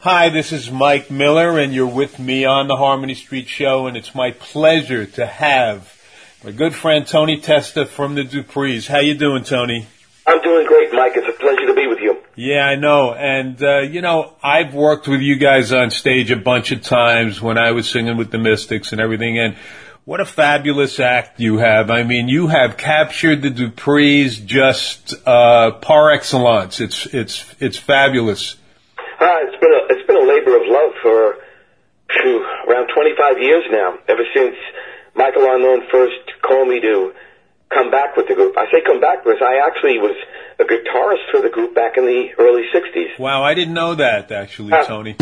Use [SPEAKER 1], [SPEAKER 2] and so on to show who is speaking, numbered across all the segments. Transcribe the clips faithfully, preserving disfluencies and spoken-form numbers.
[SPEAKER 1] Hi, this is Mike Miller, and you're with me on the Harmony Street Show, and it's my pleasure to have my good friend Tony Testa from the Duprees. How you doing, Tony?
[SPEAKER 2] I'm doing great, Mike. It's a pleasure to be with you.
[SPEAKER 1] Yeah, I know. And, uh, you know, I've worked with you guys on stage a bunch of times when I was singing with the Mystics and everything, and what a fabulous act you have. I mean, you have captured the Duprees just uh, par excellence. It's it's it's fabulous.
[SPEAKER 2] Uh, it's been a it's been a labor of love for phew, around twenty-five years now. Ever since Michael Unknown first called me to come back with the group. I say come back because I actually was a guitarist for the group back in the early sixties.
[SPEAKER 1] Wow, I didn't know that actually, uh, Tony.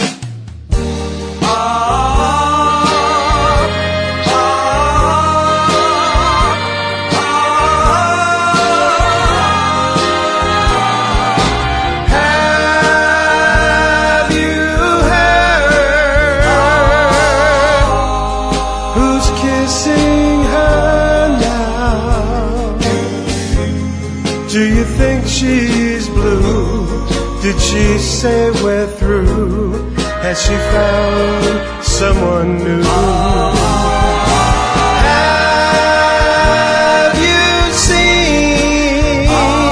[SPEAKER 3] She's blue. Did she say we're through? Has she found someone new? Have you seen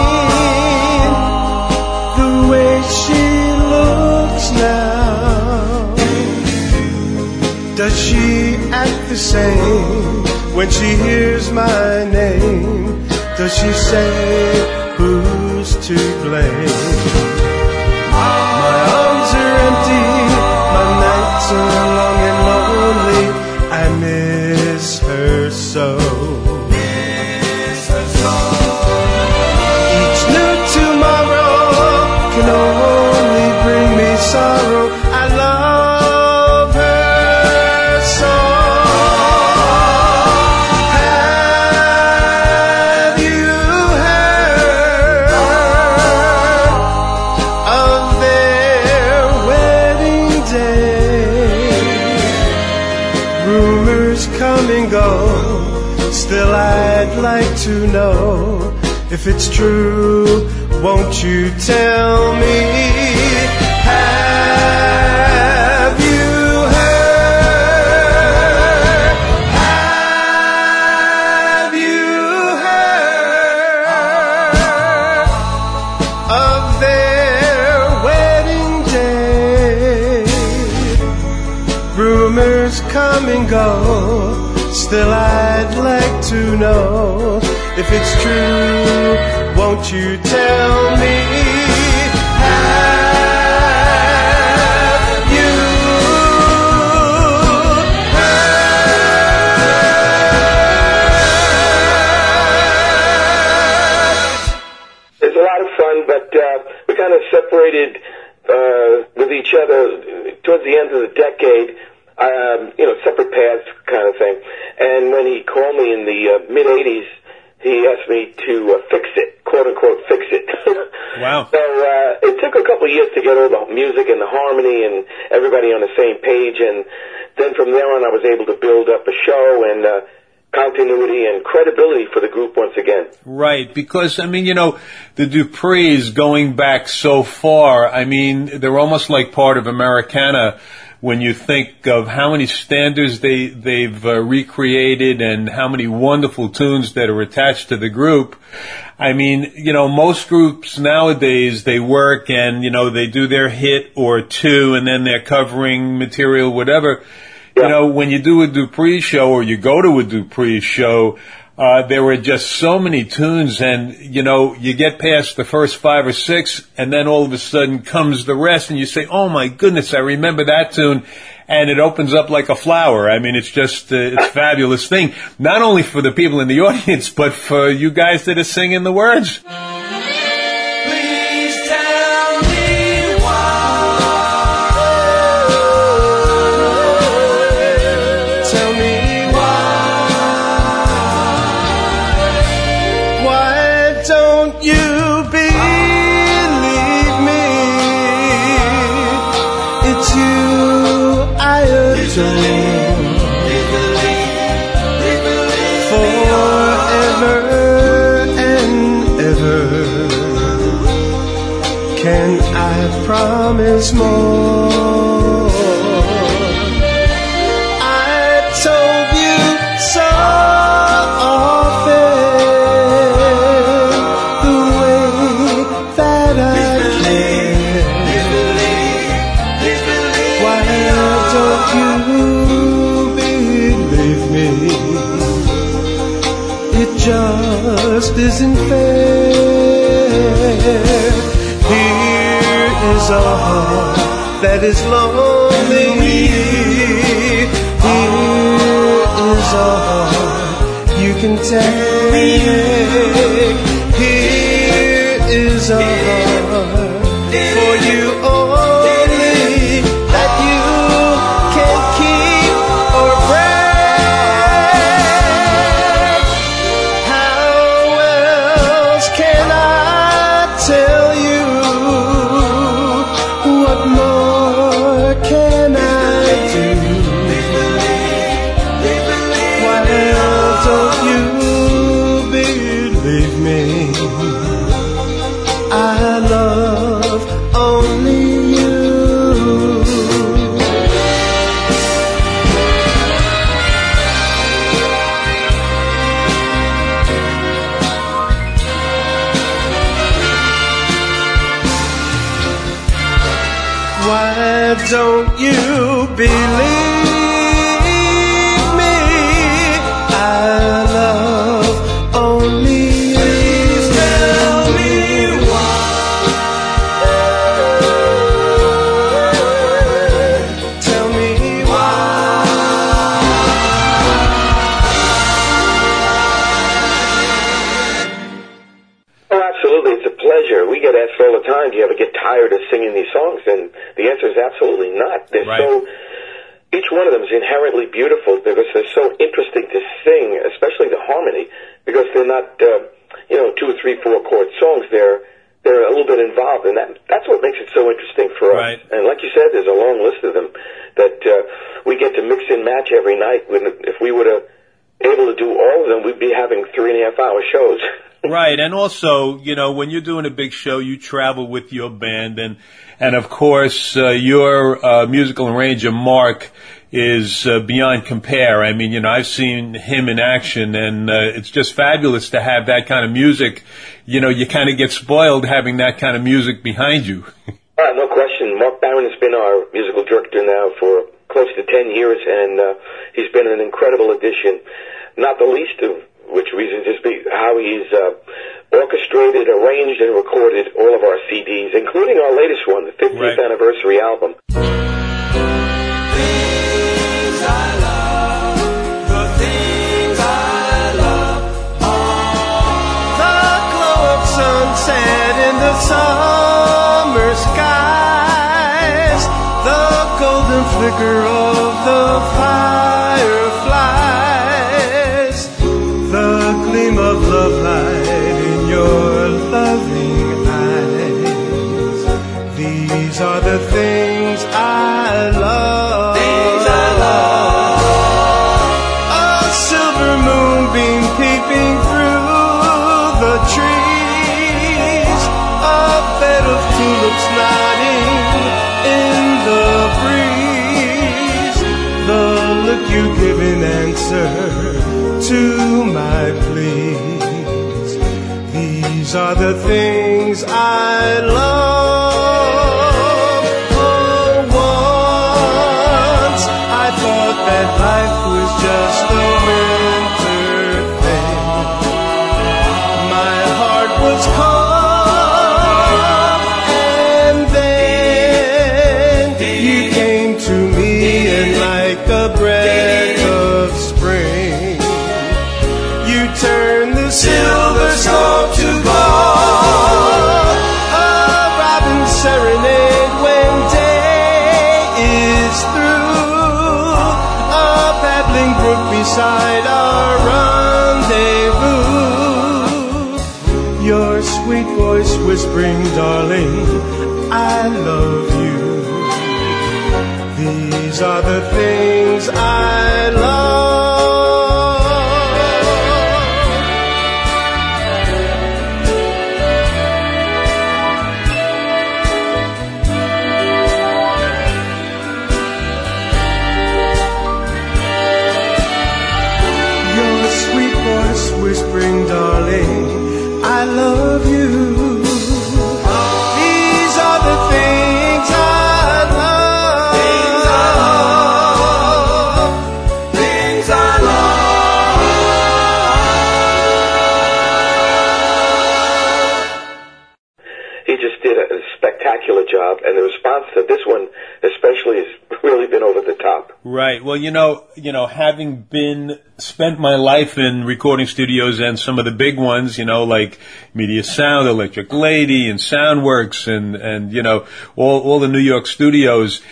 [SPEAKER 3] the way she looks now? Does she act the same when she hears my name? Does she say, who's to blame? My arms are empty, my nights are long and lonely. I miss her so. Miss her so. Each new tomorrow can only bring me sorrow. I love her so. Still I'd like to know if it's true. Won't you tell me? Have you heard? Have you heard of their wedding day? Rumors come and go. Still I'd like to know if it's true. Won't you tell me? Have you heard?
[SPEAKER 2] It's a lot of fun, but uh, we kind of separated uh, with each other towards the end of the decade. Um, you know, separate paths kind of thing. And when he called me in the uh, mid-eighties, he asked me to uh, fix it, quote-unquote, fix it.
[SPEAKER 1] Wow.
[SPEAKER 2] So uh, it took a couple of years to get all the music and the harmony and everybody on the same page. And then from there on, I was able to build up a show and uh, continuity and credibility for the group once again.
[SPEAKER 1] Right, because, I mean, you know, the Duprees going back so far, I mean, they're almost like part of Americana. When you think of how many standards they, they've uh, recreated and how many wonderful tunes that are attached to the group. I mean, you know, most groups nowadays, they work and, you know, they do their hit or two and then they're covering material, whatever. Yeah. You know, when you do a Dupree show or you go to a Dupree show, Uh, there were just so many tunes and, you know, you get past the first five or six and then all of a sudden comes the rest and you say, oh my goodness, I remember that tune. And it opens up like a flower. I mean, it's just, uh, it's a fabulous thing. Not only for the people in the audience, but for you guys that are singing the words.
[SPEAKER 3] Can I promise more? you believe me? It just isn't fair. Here is a heart that is lonely. Here is a heart you can take. Here is a heart for you only, that you can keep or break. How else can I tell you? What more can I do? Why don't you believe me? I love only you. Why don't you believe me? I love only you. Please tell me why. Tell me why.
[SPEAKER 2] Oh, absolutely. It's a pleasure. We get asked all the time, do you ever get tired of singing these songs? And the answer is absolutely not. They're
[SPEAKER 1] Right.
[SPEAKER 2] so, each one of them is inherently beautiful because they're so interesting to sing, especially the harmony, because they're not, uh, you know, two or three, four chord songs. They're, they're a little bit involved, and that, that's what makes it so interesting for us.
[SPEAKER 1] Right.
[SPEAKER 2] And like you said, there's a long list of them that uh, we get to mix and match every night. When, if we were to able to do all of them, we'd be having three and a half hour shows.
[SPEAKER 1] Right, and also, you know, when you're doing a big show, you travel with your band, and and of course, uh, your uh, musical arranger, Mark, is uh, beyond compare. I mean, you know, I've seen him in action, and uh, it's just fabulous to have that kind of music. You know, you kind of get spoiled having that kind of music behind you.
[SPEAKER 2] Uh, no question. Mark Barron has been our musical director now for close to ten years, and uh, he's been an incredible addition, not the least of which reasons is be how he's uh, orchestrated, arranged, and recorded all of our C Ds, including our latest one, the fiftieth
[SPEAKER 1] Right.
[SPEAKER 2] anniversary album.
[SPEAKER 3] Things I love, the things I love are the glow of sunset in the summer skies, the golden flicker of the fireflies, the gleam of love light in your loving eyes. These are the things I love. Things I love. A silver moonbeam peeping through the trees, a bed of tulips nodding in the breeze, the look you give in answer to my pleas. These are the things I love. Oh, once I thought that life was just a winter thing. My heart was calm, and then you came to me, and like a breath of spring, you turned the silver snow to gold. A robin's serenade when day is through, a paddling brook beside our rendezvous, your sweet voice whispering, darling, I love you. These are the things I love. Your sweet voice whispering, darling, I love you. These are the things I love. Things I love.
[SPEAKER 1] Right. Well, you know, you know, having been spent my life in recording studios and some of the big ones, you know, like Media Sound, Electric Lady, and Soundworks, and and you know, all all the New York studios.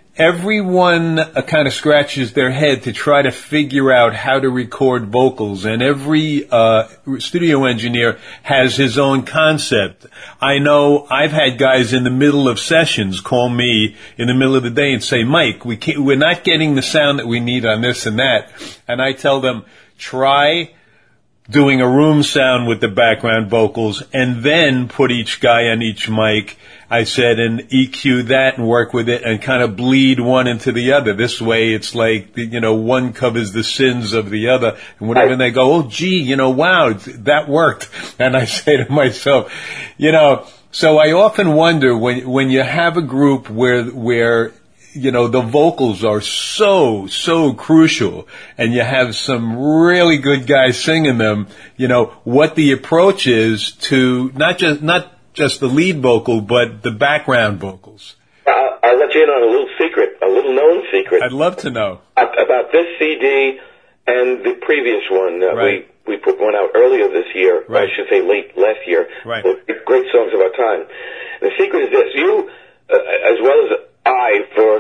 [SPEAKER 1] Everyone uh, kind of scratches their head to try to figure out how to record vocals, and every uh studio engineer has his own concept. I know I've had guys in the middle of sessions call me in the middle of the day and say, Mike, we can't, we're not getting the sound that we need on this and that. And I tell them, try doing a room sound with the background vocals and then put each guy on each mic. I said, and E Q that and work with it and kind of bleed one into the other. This way it's like, you know, one covers the sins of the other. And whenever right. they go, oh, gee, you know, wow, that worked. And I say to myself, you know, so I often wonder when, when you have a group where, where, you know, the vocals are so, so crucial and you have some really good guys singing them, you know, what the approach is to not just, not just the lead vocal, but the background vocals.
[SPEAKER 2] I'll, I'll let you in on a little secret, a little known secret.
[SPEAKER 1] I'd love to know.
[SPEAKER 2] About this C D and the previous one. Uh,
[SPEAKER 1] right.
[SPEAKER 2] We, we put one out earlier this year,
[SPEAKER 1] right.
[SPEAKER 2] I should say late last year.
[SPEAKER 1] Right.
[SPEAKER 2] Great songs of our time. The secret is this. You, uh, as well as I, for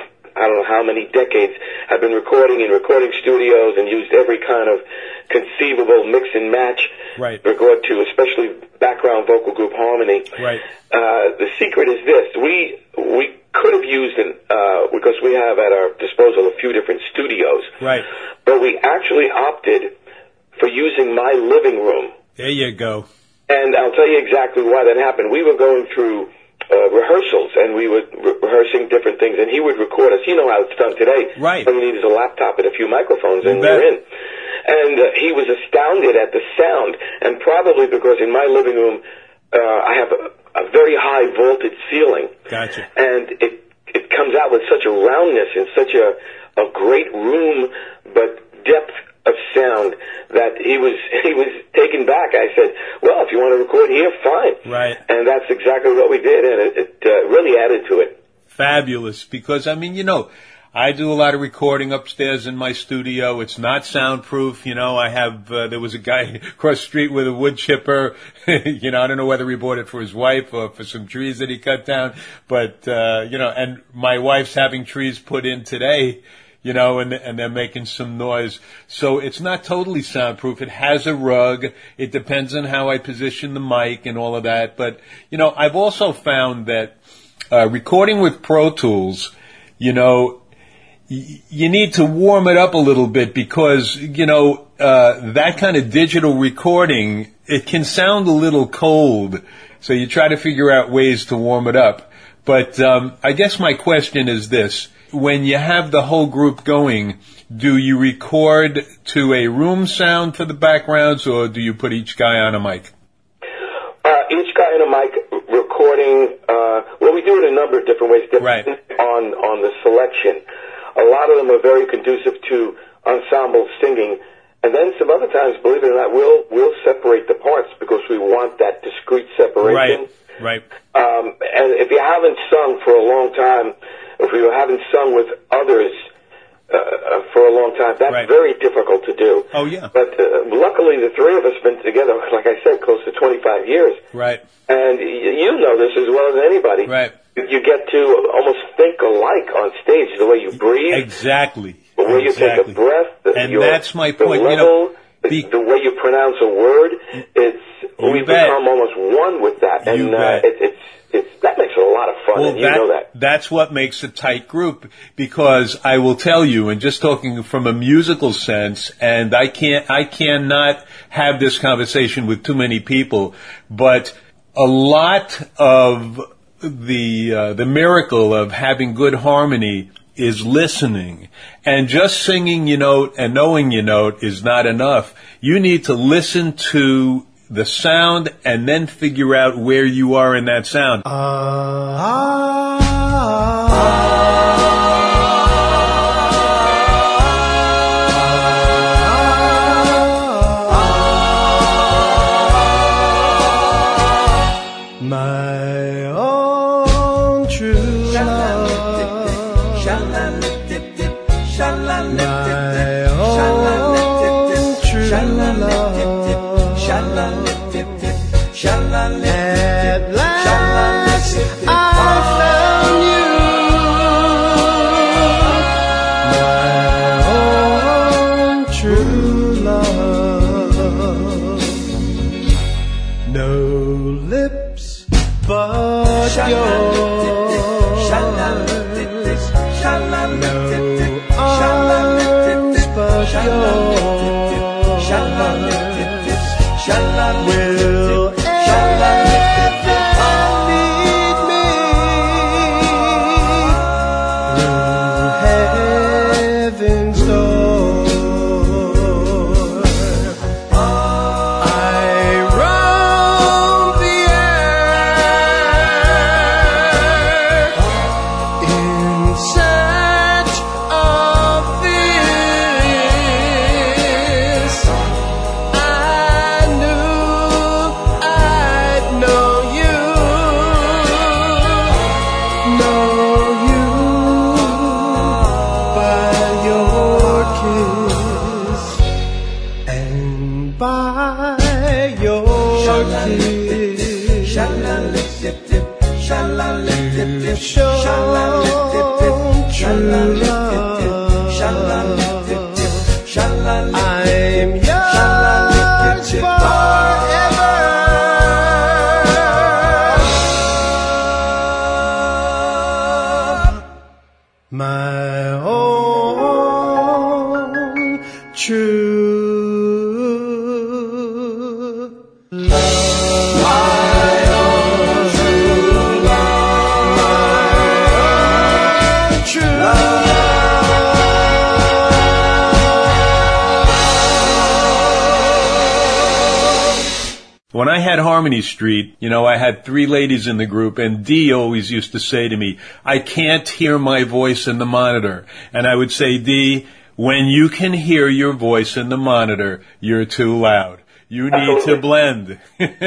[SPEAKER 2] I don't know how many decades, have been recording in recording studios and used every kind of conceivable mix and match
[SPEAKER 1] right.
[SPEAKER 2] regard to, especially background vocal group harmony.
[SPEAKER 1] Right.
[SPEAKER 2] Uh, the secret is this. We we could have used it, uh, because we have at our disposal a few different studios.
[SPEAKER 1] Right.
[SPEAKER 2] But we actually opted for using my living room.
[SPEAKER 1] There you go.
[SPEAKER 2] And I'll tell you exactly why that happened. We were going through Uh, rehearsals, and we were re- rehearsing different things, and he would record us. You know how it's done today.
[SPEAKER 1] Right.
[SPEAKER 2] All you need is a laptop and a few microphones, and
[SPEAKER 1] you
[SPEAKER 2] you're in. And uh, he was astounded at the sound, and probably because in my living room, uh, I have a, a very high voltage ceiling.
[SPEAKER 1] Gotcha.
[SPEAKER 2] And it it comes out with such a roundness and such a, a great room, but depth of sound that he was he was taken back. I said, well, if you want to record here, fine.
[SPEAKER 1] Right.
[SPEAKER 2] And that's exactly what we did, and it, it uh, really added to it.
[SPEAKER 1] Fabulous, because, I mean, you know, I do a lot of recording upstairs in my studio. It's not soundproof. You know, I have, uh, there was a guy across the street with a wood chipper. You know, I don't know whether he bought it for his wife or for some trees that he cut down. But, uh, you know, and my wife's having trees put in today. You know, and and they're making some noise. So it's not totally soundproof. It has a rug. It depends on how I position the mic and all of that. But, you know, I've also found that uh, recording with Pro Tools, you know, y- you need to warm it up a little bit because, you know, uh, that kind of digital recording, it can sound a little cold. So you try to figure out ways to warm it up. But um, I guess my question is this. When you have the whole group going, do you record to a room sound for the backgrounds, or do you put each guy on a mic?
[SPEAKER 2] Uh, each guy on a mic recording, uh, well, we do it a number of different ways, depending
[SPEAKER 1] right.
[SPEAKER 2] on, on the selection. A lot of them are very conducive to ensemble singing, and then some other times, believe it or not, we'll, we'll separate the parts because we want that discrete separation.
[SPEAKER 1] Right, right.
[SPEAKER 2] Um, and if you haven't sung for a long time, if you haven't sung with others uh, for a long time, that's
[SPEAKER 1] right.
[SPEAKER 2] very difficult to do.
[SPEAKER 1] Oh, yeah.
[SPEAKER 2] But uh, luckily, the three of us have been together, like I said, close to twenty-five years.
[SPEAKER 1] Right.
[SPEAKER 2] And y- you know this as well as anybody.
[SPEAKER 1] Right.
[SPEAKER 2] You get to almost think alike on stage, the way you breathe.
[SPEAKER 1] Exactly.
[SPEAKER 2] The way you
[SPEAKER 1] exactly.
[SPEAKER 2] take a breath. The,
[SPEAKER 1] and
[SPEAKER 2] your,
[SPEAKER 1] that's my point.
[SPEAKER 2] The level,
[SPEAKER 1] you know,
[SPEAKER 2] the, the way you pronounce a word, it's
[SPEAKER 1] you
[SPEAKER 2] we
[SPEAKER 1] bet.
[SPEAKER 2] become almost one with that. And
[SPEAKER 1] you
[SPEAKER 2] uh,
[SPEAKER 1] bet.
[SPEAKER 2] It, it's It's, that makes it a lot of fun,
[SPEAKER 1] well,
[SPEAKER 2] and you
[SPEAKER 1] that,
[SPEAKER 2] know that.
[SPEAKER 1] That's what makes a tight group, because I will tell you, and just talking from a musical sense, and I can't, I cannot have this conversation with too many people, but a lot of the, uh, the miracle of having good harmony is listening. And just singing your note and knowing your note is not enough. You need to listen to the sound and then figure out where you are in that sound.
[SPEAKER 3] Uh, ah, my own true love. arms but yours will ever lead me through heaven's door. I roam the earth in search of this. I knew I'd know you, know you by your kiss and by your kiss. You've shown true love. I'm yours forever. My own true love. My own true love. My own true love.
[SPEAKER 1] When I had Harmony Street, you know, I had three ladies in the group, and Dee always used to say to me, I can't hear my voice in the monitor. And I would say, Dee, when you can hear your voice in the monitor, you're too loud. You need
[SPEAKER 2] Absolutely.
[SPEAKER 1] to blend.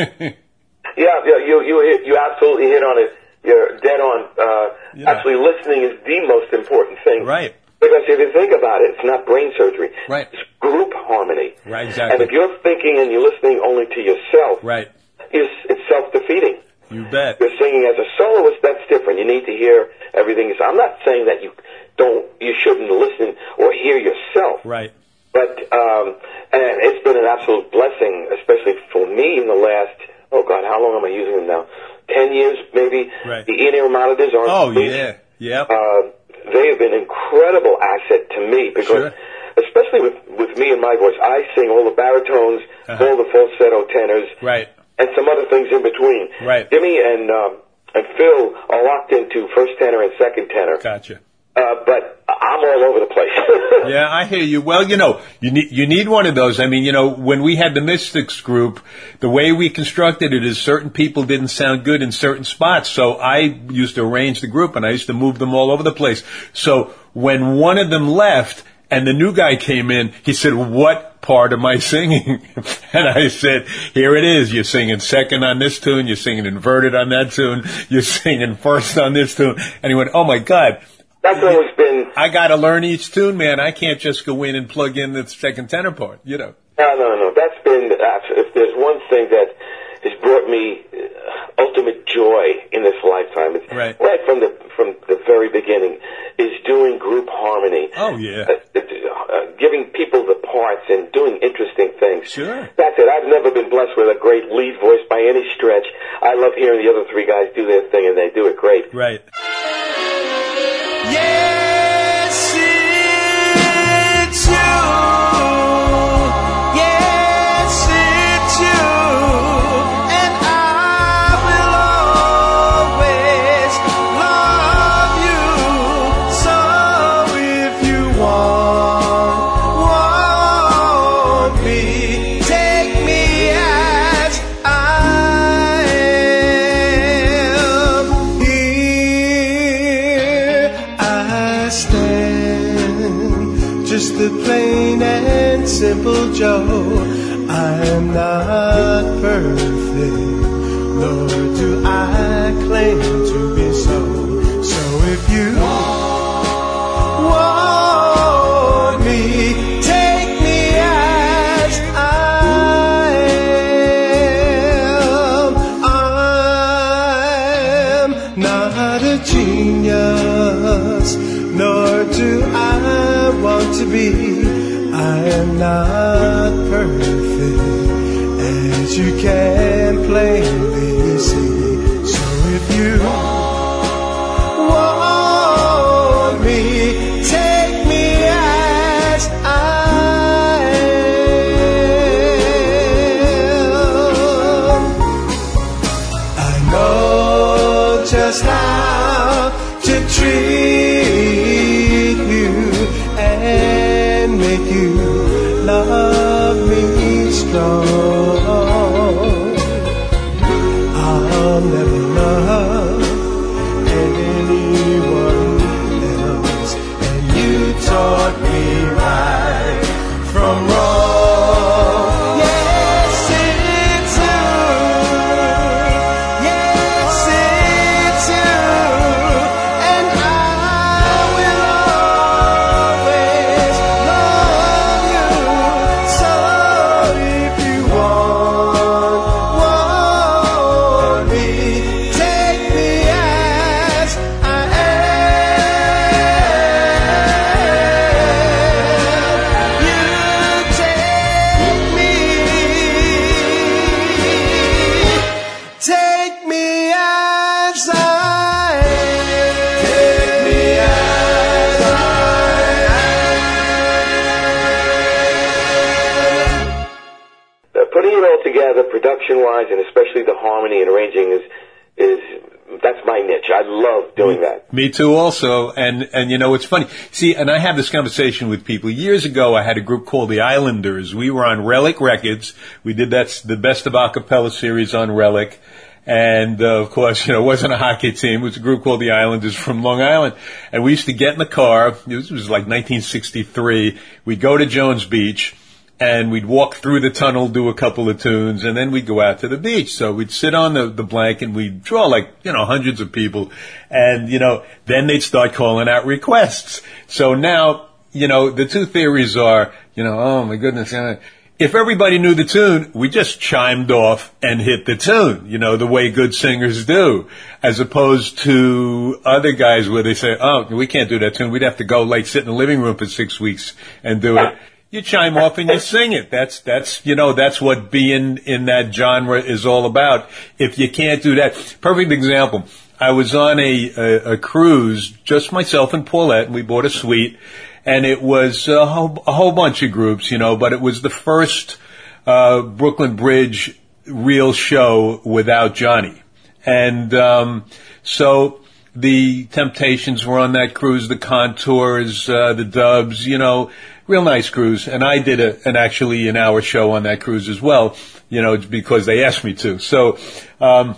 [SPEAKER 2] Yeah, yeah, you you hit, you absolutely hit on it. You're dead on. Uh,
[SPEAKER 1] Yeah.
[SPEAKER 2] Actually, listening is the most important thing.
[SPEAKER 1] Right.
[SPEAKER 2] Because if you think about it, it's not brain surgery.
[SPEAKER 1] Right.
[SPEAKER 2] It's group harmony.
[SPEAKER 1] Right, exactly.
[SPEAKER 2] And if you're thinking and you're listening only to yourself,
[SPEAKER 1] Right.
[SPEAKER 2] it's, it's self-defeating.
[SPEAKER 1] You bet.
[SPEAKER 2] You're singing as a soloist, that's different. You need to hear everything. I'm not saying that you don't, you shouldn't listen or hear yourself.
[SPEAKER 1] Right.
[SPEAKER 2] But um, and it's been an absolute blessing, especially for me in the last, oh God, how long am I using them now? Ten years, maybe.
[SPEAKER 1] Right.
[SPEAKER 2] The in-ear monitors are.
[SPEAKER 1] Oh, yeah. Yep.
[SPEAKER 2] Uh, they have been an incredible asset to me because,
[SPEAKER 1] Sure.
[SPEAKER 2] especially with with me and my voice, I sing all the baritones,
[SPEAKER 1] Uh-huh.
[SPEAKER 2] all the falsetto tenors,
[SPEAKER 1] Right.
[SPEAKER 2] and some other things in between.
[SPEAKER 1] Right.
[SPEAKER 2] Jimmy and um, and Phil are locked into first tenor and second tenor.
[SPEAKER 1] Gotcha.
[SPEAKER 2] Uh, but I'm all over the place.
[SPEAKER 1] Yeah, I hear you. Well, you know, you need you need one of those. I mean, you know, when we had the Mystics group, the way we constructed it is certain people didn't sound good in certain spots. So I used to arrange the group, and I used to move them all over the place. So when one of them left and the new guy came in, he said, "What part am I singing?" And I said, "Here it is. You're singing second on this tune. You're singing inverted on that tune. You're singing first on this tune." And he went, "Oh my God.
[SPEAKER 2] That's always been.
[SPEAKER 1] I got to learn each tune, man. I can't just go in and plug in the second tenor part, you know."
[SPEAKER 2] No, no, no. That's been. That's, if there's one thing that has brought me uh, ultimate joy in this lifetime, it's
[SPEAKER 1] Right.
[SPEAKER 2] right from the from the very beginning, is doing group harmony.
[SPEAKER 1] Oh, yeah.
[SPEAKER 2] Uh, uh, uh, giving people the parts and doing interesting things.
[SPEAKER 1] Sure.
[SPEAKER 2] That's it. I've never been blessed with a great lead voice by any stretch. I love hearing the other three guys do their thing, and they do it great.
[SPEAKER 1] Right.
[SPEAKER 3] Yes, it's you. Yes, it's you. And I will always love you. So if you want, want me, take me as I am. Here I stand, just a plain and simple Joe. I am not perfect, nor do I claim to be so. So if you want me, take me as I am. I'm not a genius, nor do I want to be. I am not perfect, as you can plainly see. So if you want me, treat you and make you love me strong. I'll never love anyone else, and you taught me right from wrong. Yes, it's you. Yes, it's you. And I will always love you. So if you want, want me, take me as I am. You take me, take me as I am. Take me as I am.
[SPEAKER 2] Uh, putting it all together, production-wise, and especially the harmony and arranging is is that's my niche. I love doing that.
[SPEAKER 1] Me too also. And, and you know, it's funny. See, and I have this conversation with people. Years ago, I had a group called the Islanders. We were on Relic Records. We did that's the Best of Acapella series on Relic. And, uh, of course, you know, it wasn't a hockey team. It was a group called the Islanders from Long Island. And we used to get in the car. This was like nineteen sixty-three. We'd go to Jones Beach. And we'd walk through the tunnel, do a couple of tunes, and then we'd go out to the beach. So we'd sit on the, the blanket, and we'd draw like, you know, hundreds of people. And, you know, then they'd start calling out requests. So now, you know, the two theories are, you know, oh my goodness, uh, if everybody knew the tune, we just chimed off and hit the tune, you know, the way good singers do, as opposed to other guys where they say, oh, we can't do that tune. We'd have to go like sit in the living room for six weeks and do it. You chime off and you sing it. That's, that's, you know, that's what being in that genre is all about. If you can't do that, perfect example. I was on a, a, a cruise, just myself and Paulette, and we bought a suite, and it was a whole, a whole bunch of groups, you know, but it was the first, uh, Brooklyn Bridge real show without Johnny. And, um, so, the Temptations were on that cruise, the Contours, uh, the Dubs, you know, real nice cruise. And I did a, an actually an hour show on that cruise as well, you know, because they asked me to. So, um,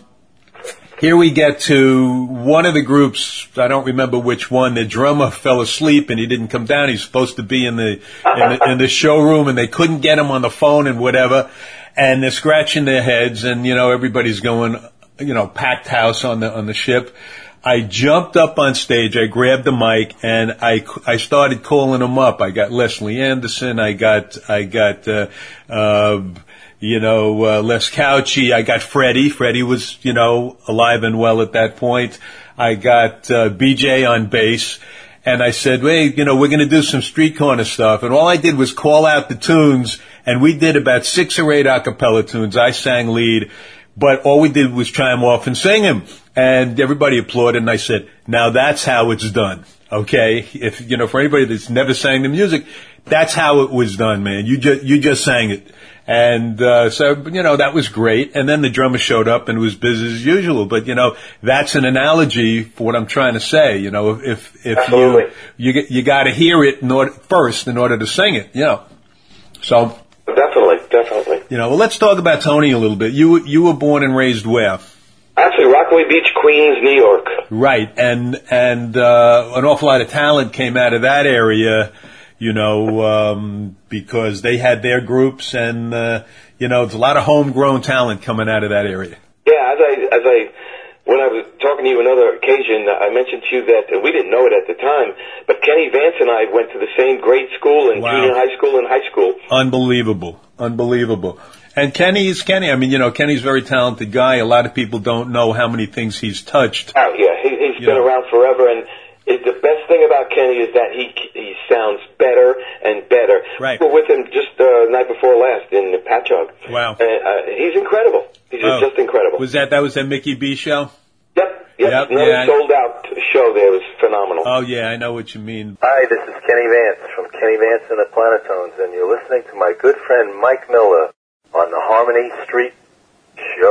[SPEAKER 1] here we get to one of the groups, I don't remember which one, the drummer fell asleep and he didn't come down. He's supposed to be in the, in the, in the showroom, and they couldn't get him on the phone and whatever. And they're scratching their heads, and, you know, everybody's going, you know, packed house on the, on the ship. I jumped up on stage, I grabbed the mic, and I, I started calling them up. I got Leslie Anderson, I got, I got, uh, uh, you know, uh, Les Couchy, I got Freddie. Freddie was, you know, alive and well at that point. I got, uh, B J on bass, and I said, hey, you know, we're gonna do some street corner stuff. And all I did was call out the tunes, and we did about six or eight a cappella tunes. I sang lead, but all we did was chime off and sing them. And everybody applauded, and I said, now that's how it's done, okay? If, you know, for anybody that's never sang the music, that's how it was done, man. You just, you just sang it. And, uh, so, you know, that was great. And then the drummer showed up and was busy as usual. But, you know, that's an analogy for what I'm trying to say. You know, if, if
[SPEAKER 2] Absolutely.
[SPEAKER 1] you, you, you gotta hear it in order, first in order to sing it, you know. So.
[SPEAKER 2] Definitely, definitely.
[SPEAKER 1] You know, well, let's talk about Tony a little bit. You, you were born and raised where?
[SPEAKER 2] Actually, Rockaway Beach, Queens, New York.
[SPEAKER 1] Right, and and uh, an awful lot of talent came out of that area, you know, um, because they had their groups, and uh, you know, there's a lot of homegrown talent coming out of that area.
[SPEAKER 2] Yeah, as I as I when I was talking to you another occasion, I mentioned to you that uh, we didn't know it at the time, but Kenny Vance and I went to the same grade school and
[SPEAKER 1] Wow.
[SPEAKER 2] junior high school and high school.
[SPEAKER 1] Unbelievable, unbelievable. And Kenny is Kenny. I mean, you know, Kenny's a very talented guy. A lot of people don't know how many things he's touched.
[SPEAKER 2] Oh yeah, he, he's
[SPEAKER 1] Yeah.
[SPEAKER 2] been around forever, and it, the best thing about Kenny is that he he sounds better and better.
[SPEAKER 1] Right.
[SPEAKER 2] We were with him just uh, night before last in Patchogue.
[SPEAKER 1] Wow.
[SPEAKER 2] And, uh, he's incredible. He's
[SPEAKER 1] Oh.
[SPEAKER 2] just incredible.
[SPEAKER 1] Was that that was that Mickey B show?
[SPEAKER 2] Yep. Yep.
[SPEAKER 1] Yep,
[SPEAKER 2] Another
[SPEAKER 1] yeah.
[SPEAKER 2] sold out show there. It was phenomenal.
[SPEAKER 1] Oh yeah, I know what you mean.
[SPEAKER 4] Hi, this is Kenny Vance from Kenny Vance and the Planetones, and you're listening to my good friend Mike Miller on the Harmony Street Show.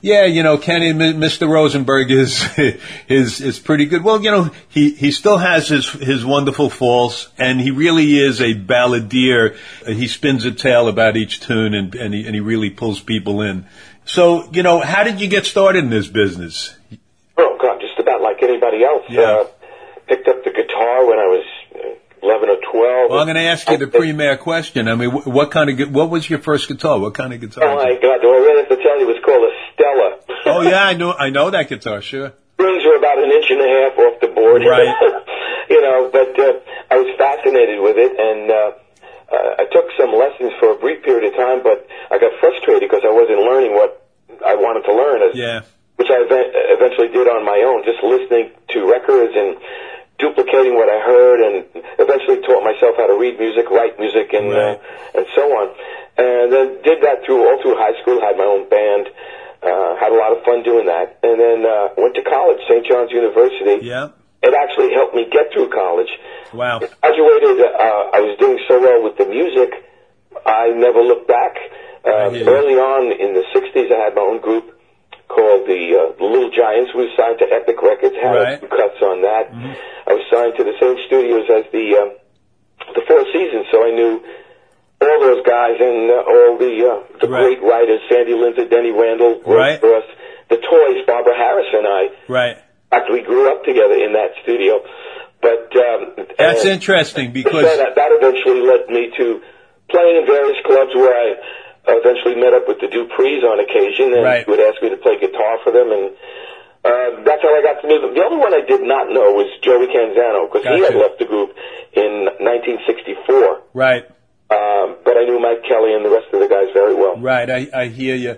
[SPEAKER 1] Yeah, you know, Kenny, Mister Rosenberg is is is pretty good. Well, you know, he he still has his his wonderful faults, and he really is a balladeer. He spins a tale about each tune, and and he, and he really pulls people in. So, you know, how did you get started in this business?
[SPEAKER 2] Oh God, just about like anybody else.
[SPEAKER 1] Yeah.
[SPEAKER 2] Uh, picked up the guitar when I was eleven or twelve.
[SPEAKER 1] Well, I'm going to ask you the premier question. I mean, what kind of what was your first guitar? What kind of guitar?
[SPEAKER 2] Oh my God, do I really have to tell you? It was called a Stella.
[SPEAKER 1] Oh yeah, I know I know that guitar. Sure.
[SPEAKER 2] Strings were about an inch and a half off the board.
[SPEAKER 1] Right.
[SPEAKER 2] You know, but uh, I was fascinated with it, and uh, uh, I took some lessons for a brief period of time, but I got frustrated because I wasn't learning what I wanted to learn. As,
[SPEAKER 1] yeah.
[SPEAKER 2] Which I ev- eventually did on my own, just listening to records and duplicating what I heard, and eventually taught myself how to read music, write music, and
[SPEAKER 1] right.
[SPEAKER 2] uh, and so on. And then did that through all through high school. Had my own band. Uh, had a lot of fun doing that. And then uh, went to college, Saint John's University.
[SPEAKER 1] Yeah.
[SPEAKER 2] It actually helped me get through college.
[SPEAKER 1] Wow.
[SPEAKER 2] Graduated. Uh, I was doing so well with the music, I never looked back. Uh, early on in the sixties, I had my own group called the, uh, the Little Giants. We were signed to Epic Records, had
[SPEAKER 1] right.
[SPEAKER 2] a few cuts on that.
[SPEAKER 1] Mm-hmm.
[SPEAKER 2] I was signed to the same studios as the uh, the Four Seasons, so I knew all those guys and uh, all the uh, the
[SPEAKER 1] right.
[SPEAKER 2] great writers, Sandy Lindsay, Denny Randall,
[SPEAKER 1] right.
[SPEAKER 2] for us. The Toys, Barbara Harris and I.
[SPEAKER 1] Right.
[SPEAKER 2] Actually grew up together in that studio. But um,
[SPEAKER 1] that's interesting because
[SPEAKER 2] so that, that eventually led me to playing in various clubs where I eventually met up with the Duprees on occasion, and
[SPEAKER 1] right.
[SPEAKER 2] would ask me to play guitar for them, and uh, that's how I got to know them. The only one I did not know was Joey Canzano, because
[SPEAKER 1] gotcha.
[SPEAKER 2] he had left the group in nineteen sixty-four.
[SPEAKER 1] Right.
[SPEAKER 2] Um, but I knew Mike Kelly and the rest of the guys very well.
[SPEAKER 1] Right, I, I hear you.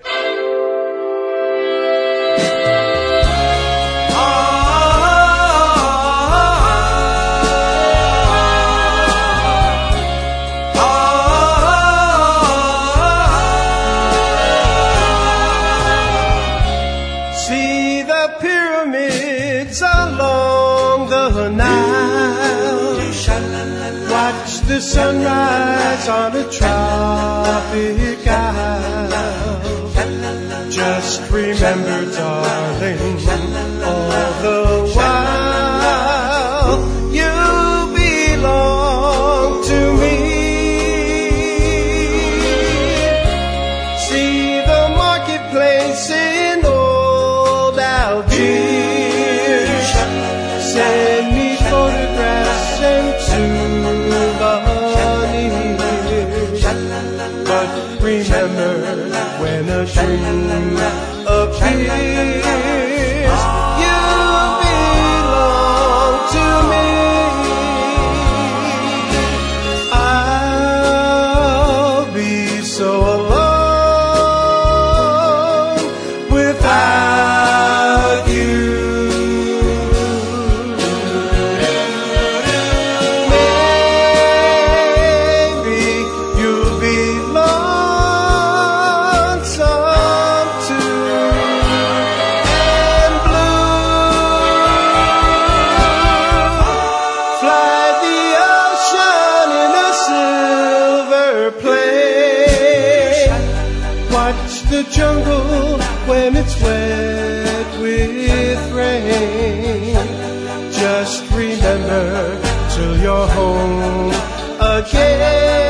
[SPEAKER 3] See the pyramids along the Nile. Watch the sunrise on a tropic isle. Just remember, darling, all the while you belong to me. See the marketplace in old Algiers. Send me photographs and souvenirs. But remember, when a dream appears, you belong to me. I'll be so alone without you. Maybe you'll be lonesome too, and blue. Fly the ocean in a silver plane. Watch the jungle when it's wet with rain. Just remember till you're home again.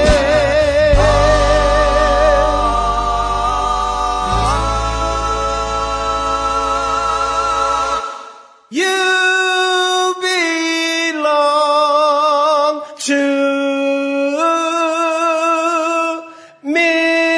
[SPEAKER 3] You belong to me.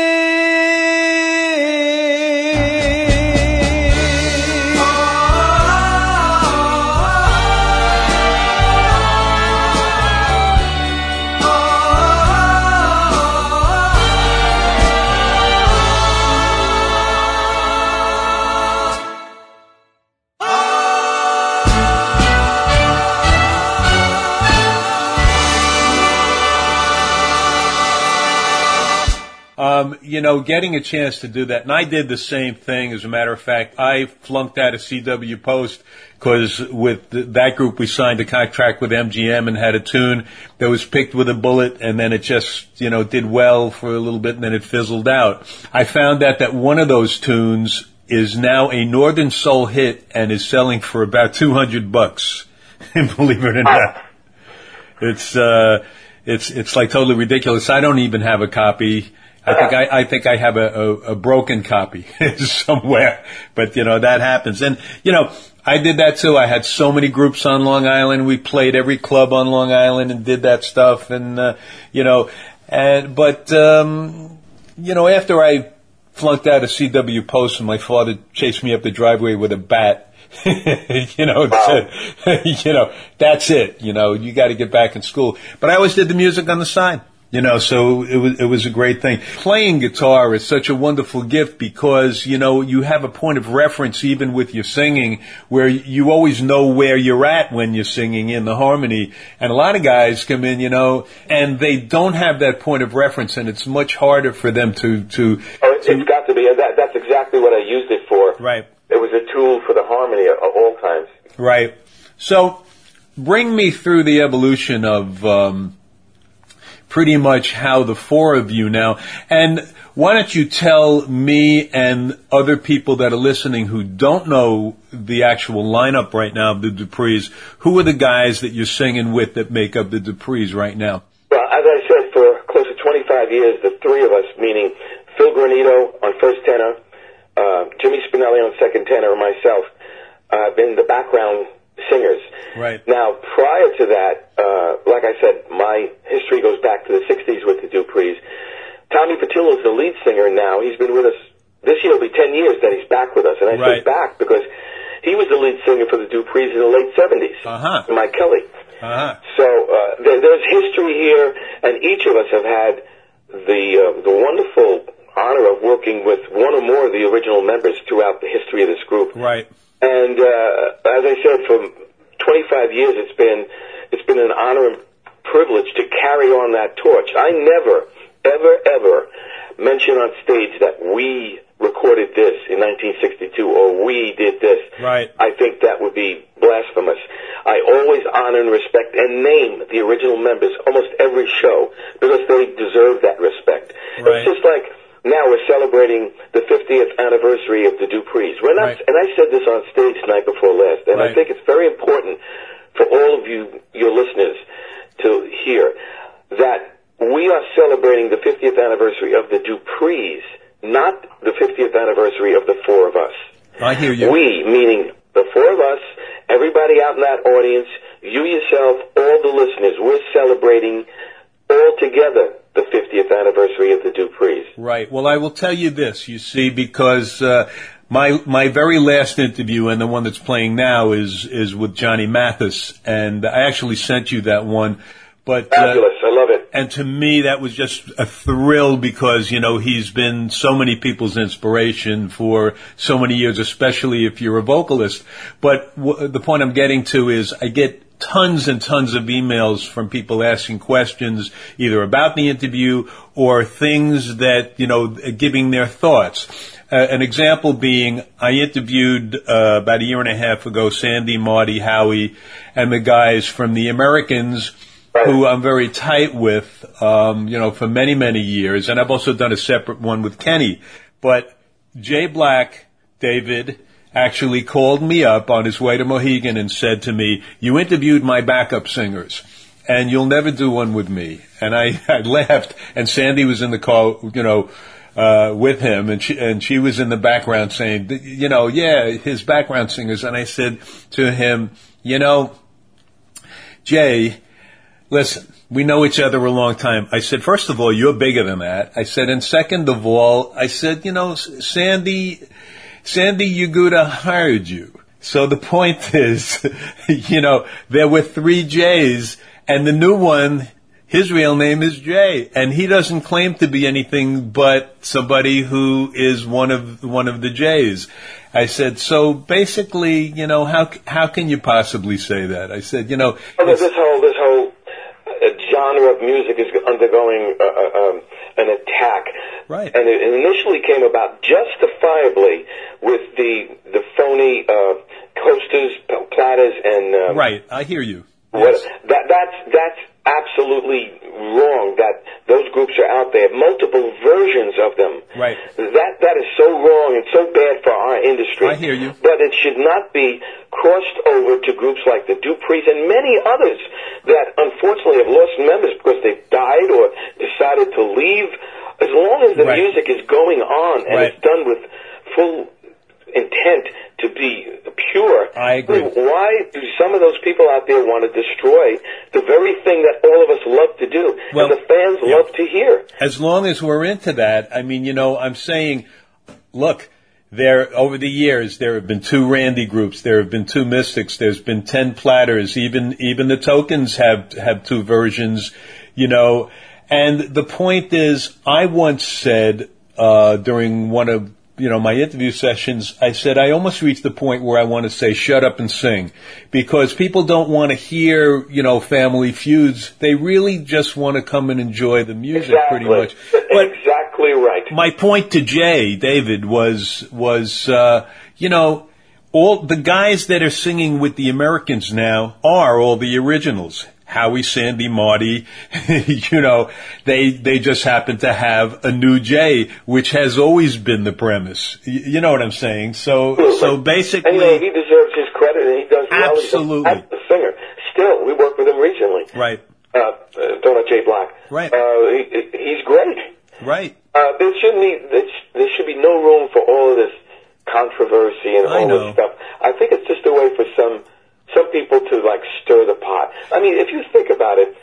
[SPEAKER 1] Um, you know, getting a chance to do that, and I did the same thing. As a matter of fact, I flunked out of C W Post because with th- that group we signed a contract with M G M and had a tune that was picked with a bullet, and then it just, you know, did well for a little bit, and then it fizzled out. I found out that one of those tunes is now a Northern Soul hit and is selling for about two hundred bucks. Believe it or not. It's, uh, it's, it's like totally ridiculous. I don't even have a copy. I think I, I think I have a, a, a broken copy somewhere, but you know, that happens. And, you know, I did that too. I had so many groups on Long Island. We played every club on Long Island and did that stuff. And, uh, you know, and, but, um, you know, after I flunked out of C W Post and my father chased me up the driveway with a bat, you know, wow. you know, that's it. You know, you got to get back in school. But I always did the music on the side. You know, so it was, it was a great thing. Playing guitar is such a wonderful gift because, you know, you have a point of reference even with your singing where you always know where you're at when you're singing in the harmony. And a lot of guys come in, you know, and they don't have that point of reference and it's much harder for them to, to.
[SPEAKER 2] Oh, it's, to, it's got to be. That, that's exactly what I used it for.
[SPEAKER 1] Right.
[SPEAKER 2] It was a tool for the harmony at, at all times.
[SPEAKER 1] Right. So bring me through the evolution of, um, pretty much how the four of you now, and why don't you tell me and other people that are listening who don't know the actual lineup right now of the Duprees, who are the guys that you're singing with that make up the Duprees right now?
[SPEAKER 2] Well, as I said, for close to twenty-five years, the three of us, meaning Phil Granito on first tenor, uh, Jimmy Spinelli on second tenor, and myself, uh, been the background singers.
[SPEAKER 1] Right.
[SPEAKER 2] Now, prior to that, uh, like I said, my history goes back to the sixties with the Duprees. Tommy Patillo is the lead singer now. He's been with us, this year will be ten years that he's back with us. And I
[SPEAKER 1] right.
[SPEAKER 2] say back because he was the lead singer for the Duprees in the late seventies.
[SPEAKER 1] Uh-huh.
[SPEAKER 2] Mike Kelly.
[SPEAKER 1] Uh-huh.
[SPEAKER 2] So, uh, there, there's history here, and each of us have had the, uh, the wonderful honor of working with one or more of the original members throughout the history of this group.
[SPEAKER 1] Right.
[SPEAKER 2] And uh, as I said, for twenty-five years, it's been it's been an honor and privilege to carry on that torch. I never, ever, ever mention on stage that we recorded this in nineteen sixty-two or we did this.
[SPEAKER 1] Right.
[SPEAKER 2] I think that would be blasphemous. I always honor and respect and name the original members almost every show because they deserve that respect.
[SPEAKER 1] Right.
[SPEAKER 2] It's just like. Now we're celebrating the fiftieth anniversary of the Duprees. We're not,
[SPEAKER 1] right.
[SPEAKER 2] and I said this on stage night before last, and
[SPEAKER 1] right.
[SPEAKER 2] I think it's very important for all of you, your listeners, to hear that we are celebrating the fiftieth anniversary of the Duprees, not the fiftieth anniversary of the four of us.
[SPEAKER 1] I hear you.
[SPEAKER 2] We, meaning the four of us, everybody out in that audience, you yourself, all the listeners, we're celebrating all together the fiftieth anniversary of the Duprees.
[SPEAKER 1] Right. Well, I will tell you this, you see, because uh, my my very last interview and the one that's playing now is is with Johnny Mathis, and I actually sent you that one. But
[SPEAKER 2] fabulous, uh, I love it.
[SPEAKER 1] And to me, that was just a thrill because, you know, he's been so many people's inspiration for so many years, especially if you're a vocalist. But w- the point I'm getting to is I get tons and tons of emails from people asking questions either about the interview or things that, you know, giving their thoughts. Uh, an example being, I interviewed uh, about a year and a half ago Sandy, Marty, Howie, and the guys from the Americans, who I'm very tight with, um, you know, for many, many years. And I've also done a separate one with Kenny. But Jay Black, David, actually called me up on his way to Mohegan and said to me, you interviewed my backup singers, and you'll never do one with me. And I, I laughed, and Sandy was in the car, you know, uh, with him, and she, and she was in the background saying, you know, yeah, his background singers. And I said to him, you know, Jay, listen, we know each other a long time. I said, first of all, you're bigger than that. I said, and second of all, I said, you know, Sandy, Sandy Yaguda hired you. So the point is, you know, there were three J's, and the new one, his real name is Jay, and he doesn't claim to be anything but somebody who is one of one of the J's. I said, so basically, you know, how how can you possibly say that? I said, you know,
[SPEAKER 2] well, this whole this whole genre of music is undergoing uh, um, an attack.
[SPEAKER 1] Right.
[SPEAKER 2] And it initially came about justifiably with the the phony uh, coasters, platters, and um,
[SPEAKER 1] right. I hear you.
[SPEAKER 2] What,
[SPEAKER 1] yes.
[SPEAKER 2] that that's that's absolutely wrong that those groups are out there, multiple versions of them.
[SPEAKER 1] Right.
[SPEAKER 2] That that is so wrong and so bad for our industry.
[SPEAKER 1] I hear you.
[SPEAKER 2] But it should not be crossed over to groups like the Duprees and many others that unfortunately have lost members because they've died or decided to leave. As long as the
[SPEAKER 1] right.
[SPEAKER 2] music is going on and
[SPEAKER 1] right.
[SPEAKER 2] it's done with full intent to be pure,
[SPEAKER 1] I agree.
[SPEAKER 2] Why do some of those people out there want to destroy the very thing that all of us love to do
[SPEAKER 1] well,
[SPEAKER 2] and the fans
[SPEAKER 1] yeah.
[SPEAKER 2] love to hear?
[SPEAKER 1] As long as we're into that, I mean, you know, I'm saying, look, there over the years there have been two Randy groups, there have been two Mystics, there's been ten Platters, even even the Tokens have have two versions, you know. And the point is, I once said uh during one of you know, my interview sessions, I said I almost reached the point where I want to say, shut up and sing. Because people don't want to hear, you know, Family Feuds. They really just want to come and enjoy the music
[SPEAKER 2] exactly.
[SPEAKER 1] pretty much. But
[SPEAKER 2] exactly right.
[SPEAKER 1] My point to Jay, David, was, was, uh, you know, all the guys that are singing with the Americans now are all the originals. Howie, Sandy, Marty, you know, they they just happen to have a new Jay, which has always been the premise. You know what I'm saying? So so basically,
[SPEAKER 2] and, you know, he deserves his credit, and he does well.
[SPEAKER 1] Absolutely,
[SPEAKER 2] as a singer. Still, we worked with him recently.
[SPEAKER 1] Right.
[SPEAKER 2] Uh, uh, Donut J. Black.
[SPEAKER 1] Right.
[SPEAKER 2] Uh, he, he's great.
[SPEAKER 1] Right.
[SPEAKER 2] Uh, there shouldn't be there, there should be no room for all of this controversy and
[SPEAKER 1] I
[SPEAKER 2] all
[SPEAKER 1] know.
[SPEAKER 2] this stuff. I think it's just a way for some. Some people to, like, stir the pot. I mean, if you think about it,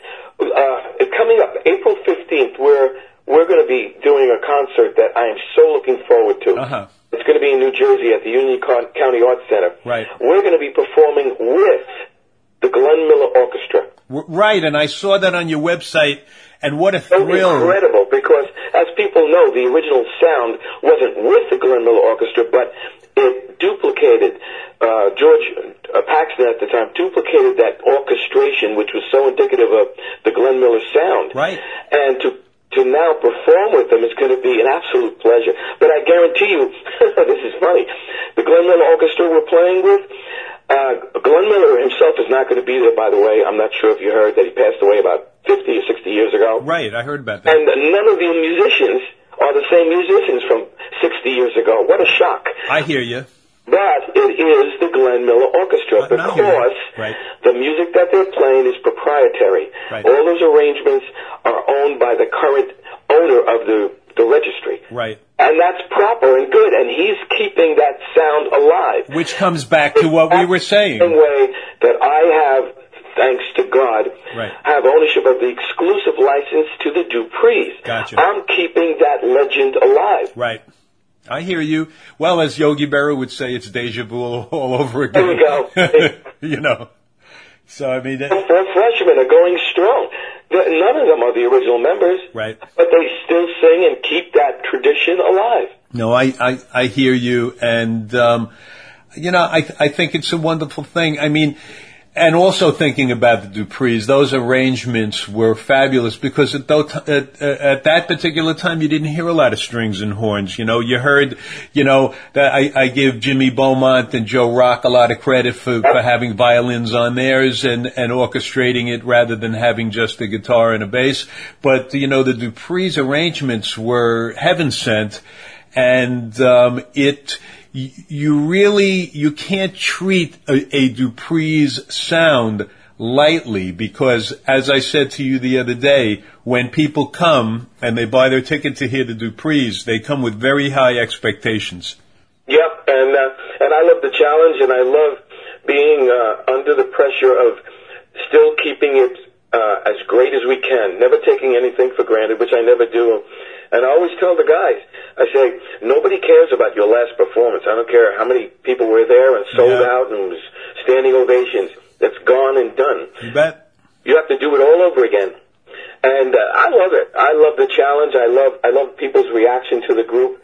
[SPEAKER 2] uh, coming up April fifteenth, we're, we're going to be doing a concert that I am so looking forward to.
[SPEAKER 1] Uh-huh.
[SPEAKER 2] It's going to be in New Jersey at the Union County Arts Center.
[SPEAKER 1] Right.
[SPEAKER 2] We're going to be performing with the Glenn Miller Orchestra.
[SPEAKER 1] Right, and I saw that on your website, and what a thrill.
[SPEAKER 2] Incredible, because as people know, the original sound wasn't with the Glenn Miller Orchestra, but it duplicated, uh, George uh, Paxton at the time duplicated that orchestration, which was so indicative of the Glenn Miller sound.
[SPEAKER 1] Right.
[SPEAKER 2] And to to now perform with them is going to be an absolute pleasure. But I guarantee you, this is funny, the Glenn Miller Orchestra we're playing with, uh, Glenn Miller himself is not going to be there, by the way. I'm not sure if you heard that he passed away about fifty or sixty years ago.
[SPEAKER 1] Right, I heard about that.
[SPEAKER 2] And none of the musicians are the same musicians from sixty years ago. What a shock.
[SPEAKER 1] I hear you.
[SPEAKER 2] But it is the Glenn Miller Orchestra
[SPEAKER 1] Uh,
[SPEAKER 2] because
[SPEAKER 1] right.
[SPEAKER 2] the music that they're playing is proprietary.
[SPEAKER 1] Right.
[SPEAKER 2] All those arrangements are owned by the current owner of the, the registry.
[SPEAKER 1] Right.
[SPEAKER 2] And that's proper and good, and he's keeping that sound alive.
[SPEAKER 1] Which comes back to what we were saying.
[SPEAKER 2] In a way that I have, thanks to God,
[SPEAKER 1] right.
[SPEAKER 2] have ownership of the exclusive license to the Duprees.
[SPEAKER 1] Gotcha.
[SPEAKER 2] I'm keeping that legend alive.
[SPEAKER 1] Right. I hear you. Well, as Yogi Berra would say, it's deja vu all, all over again.
[SPEAKER 2] There we go.
[SPEAKER 1] You know. So, I mean...
[SPEAKER 2] The four freshmen are going strong. None of them are the original members.
[SPEAKER 1] Right.
[SPEAKER 2] But they still sing and keep that tradition alive.
[SPEAKER 1] No, I, I, I hear you. And, um, you know, I, I think it's a wonderful thing. I mean... And also thinking about the Duprees, those arrangements were fabulous because at, at, at that particular time you didn't hear a lot of strings and horns. You know, you heard, you know, that I, I give Jimmy Beaumont and Joe Rock a lot of credit for, for having violins on theirs and, and orchestrating it rather than having just a guitar and a bass. But, you know, the Duprees arrangements were heaven sent, and um, it... You really, you can't treat a, a Duprees sound lightly because, as I said to you the other day, when people come and they buy their ticket to hear the Duprees, they come with very high expectations.
[SPEAKER 2] Yep, and uh, and I love the challenge, and I love being uh, under the pressure of still keeping it uh, as great as we can, never taking anything for granted, which I never do. And I always tell the guys, I say, nobody cares about your last performance. I don't care how many people were there and sold
[SPEAKER 1] yeah.
[SPEAKER 2] out and was standing ovations. That's gone and done.
[SPEAKER 1] You bet.
[SPEAKER 2] You have to do it all over again. And uh, I love it. I love the challenge. I love I love people's reaction to the group.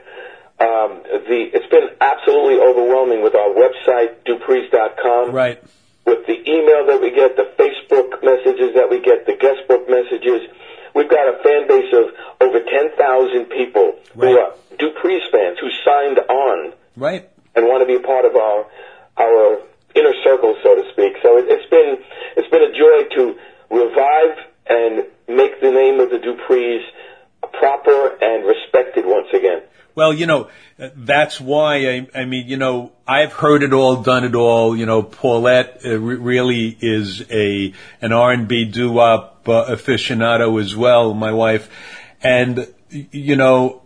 [SPEAKER 2] Um, the it's been absolutely overwhelming with our website, Duprees dot com.
[SPEAKER 1] Right.
[SPEAKER 2] With the email that we get, the Facebook messages that we get, the guest book messages. We've got a fan base of over ten thousand people
[SPEAKER 1] right.
[SPEAKER 2] who are Duprees fans who signed on
[SPEAKER 1] right.
[SPEAKER 2] and want to be a part of our our inner circle, so to speak. So it, it's been it's been a joy to revive and make the name of the Duprees proper and respected once again.
[SPEAKER 1] Well, you know, that's why, I, I mean, you know, I've heard it all, done it all. You know, Paulette uh, re- really is a an R and B doo-wop uh, aficionado as well, my wife. And, you know,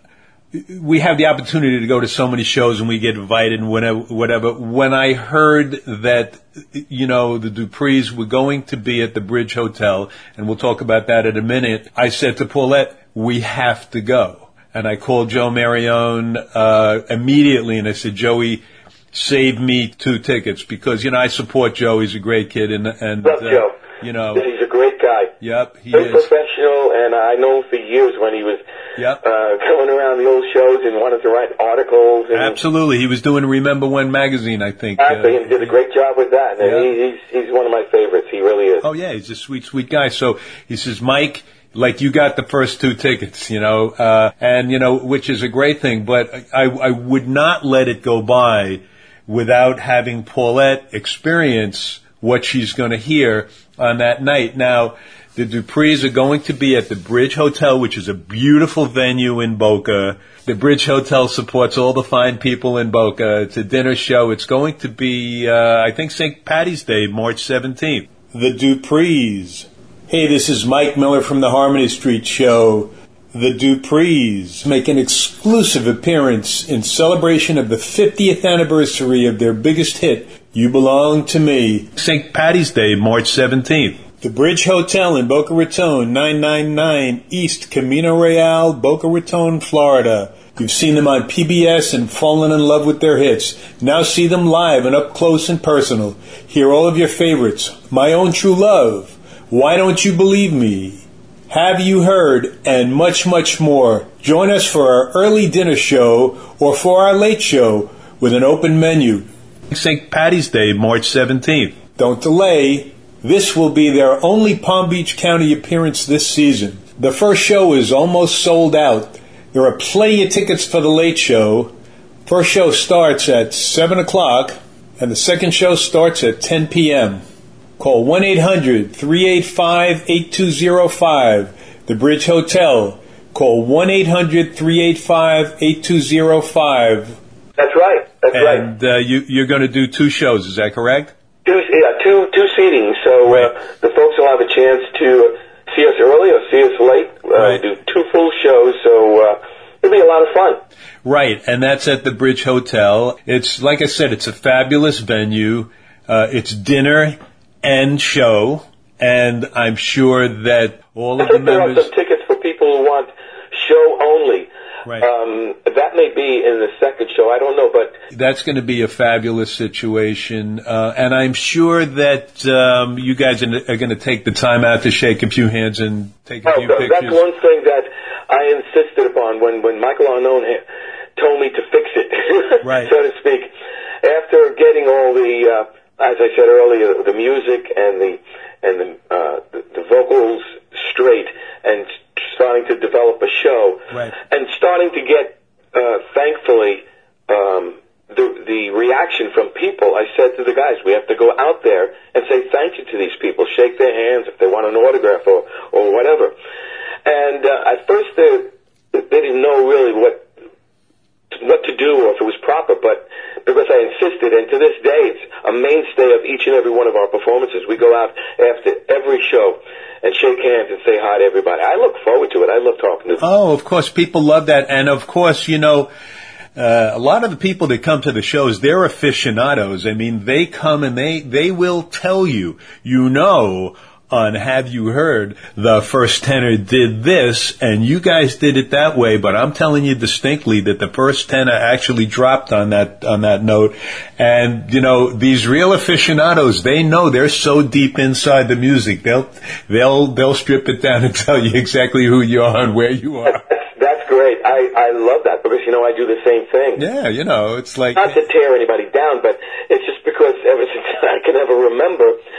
[SPEAKER 1] we have the opportunity to go to so many shows and we get invited and whatever, whatever. When I heard that, you know, the Duprees were going to be at the Bridge Hotel, and we'll talk about that in a minute, I said to Paulette, we have to go. And I called Joe Marione uh, immediately, and I said, Joey, save me two tickets because, you know, I support Joe. He's a great kid. And, and
[SPEAKER 2] Love
[SPEAKER 1] uh,
[SPEAKER 2] Joe.
[SPEAKER 1] You know,
[SPEAKER 2] he's a great guy.
[SPEAKER 1] Yep, he
[SPEAKER 2] Very
[SPEAKER 1] is.
[SPEAKER 2] professional, and I know him for years when he was
[SPEAKER 1] yep.
[SPEAKER 2] uh, going around the old shows and wanted to write articles. And
[SPEAKER 1] Absolutely. He was doing Remember When magazine, I think.
[SPEAKER 2] Exactly,
[SPEAKER 1] uh,
[SPEAKER 2] and did a great job with that. And
[SPEAKER 1] yeah.
[SPEAKER 2] he, he's, he's one of my favorites. He really is.
[SPEAKER 1] Oh, yeah, he's a sweet, sweet guy. So he says, Mike, like you got the first two tickets, you know, uh, and, you know, which is a great thing, but I, I would not let it go by without having Paulette experience what she's going to hear on that night. Now, the Duprees are going to be at the Bridge Hotel, which is a beautiful venue in Boca. The Bridge Hotel supports all the fine people in Boca. It's a dinner show. It's going to be, uh, I think, Saint Patty's Day, March seventeenth. The Duprees. Hey, this is Mike Miller from the Harmony Street Show. The Duprees make an exclusive appearance in celebration of the fiftieth anniversary of their biggest hit, You Belong to Me. Saint Patty's Day, March seventeenth. The Bridge Hotel in Boca Raton, nine ninety-nine East Camino Real, Boca Raton, Florida. You've seen them on P B S and fallen in love with their hits. Now see them live and up close and personal. Hear all of your favorites. My Own True Love. Why Don't You Believe Me? Have You Heard? And much, much more. Join us for our early dinner show or for our late show with an open menu. Saint Patty's Day, March seventeenth. Don't delay. This will be their only Palm Beach County appearance this season. The first show is almost sold out. There are plenty of tickets for the late show. First show starts at seven o'clock, and the second show starts at ten p.m. Call one eight hundred three eight five eight two zero five. The Bridge Hotel. Call one eight hundred three eight five eight two zero five.
[SPEAKER 2] That's right. That's
[SPEAKER 1] and,
[SPEAKER 2] right.
[SPEAKER 1] And uh, you, you're going to do two shows, is that correct?
[SPEAKER 2] Two, yeah, two, two seatings. So
[SPEAKER 1] right.
[SPEAKER 2] uh, the folks will have a chance to see us early or see us late. Uh,
[SPEAKER 1] right.
[SPEAKER 2] Do two full shows, so uh, it'll be a lot of fun.
[SPEAKER 1] Right, and that's at the Bridge Hotel. It's, like I said, it's a fabulous venue. Uh, it's dinner and show, and I'm sure that all
[SPEAKER 2] I
[SPEAKER 1] of the
[SPEAKER 2] think there
[SPEAKER 1] members...
[SPEAKER 2] are some tickets for people who want show only.
[SPEAKER 1] Right.
[SPEAKER 2] Um, that may be in the second show. I don't know, but
[SPEAKER 1] that's going to be a fabulous situation, uh, and I'm sure that um, you guys are going to take the time out to shake a few hands and take a
[SPEAKER 2] oh,
[SPEAKER 1] few
[SPEAKER 2] that's
[SPEAKER 1] pictures.
[SPEAKER 2] That's one thing that I insisted upon when when Michael Arnone ha- told me to fix it,
[SPEAKER 1] right.
[SPEAKER 2] so to speak. After getting all the, uh, as I said earlier, the music and the and the, uh, the, the vocals straight and starting to develop a show,
[SPEAKER 1] right.
[SPEAKER 2] and starting to get, uh, thankfully, um, the the reaction from people. I said to the guys, we have to go out there and say thank you to these people, shake their hands if they want an autograph or, or whatever. And uh, at first they, they didn't know really what what to do or if it was proper, but because I insisted, and to this day it's a mainstay of each and every one of our performances. We go out after every show and shake hands and say hi to everybody. I look forward to it. I love talking to them.
[SPEAKER 1] Oh, of course, people love that. And of course, you know, uh, a lot of the people that come to the shows, they're aficionados. I mean, they come and they, they will tell you, you know, on Have You Heard, the first tenor did this, and you guys did it that way, but I'm telling you distinctly that the first tenor actually dropped on that, on that note. And, you know, these real aficionados, they know they're so deep inside the music, they'll, they'll, they'll strip it down and tell you exactly who you are and where you are.
[SPEAKER 2] That's, that's great. I, I love that because, you know, I do the same thing.
[SPEAKER 1] Yeah, you know, it's like...
[SPEAKER 2] Not to tear anybody down, but it's just because ever since I can ever remember,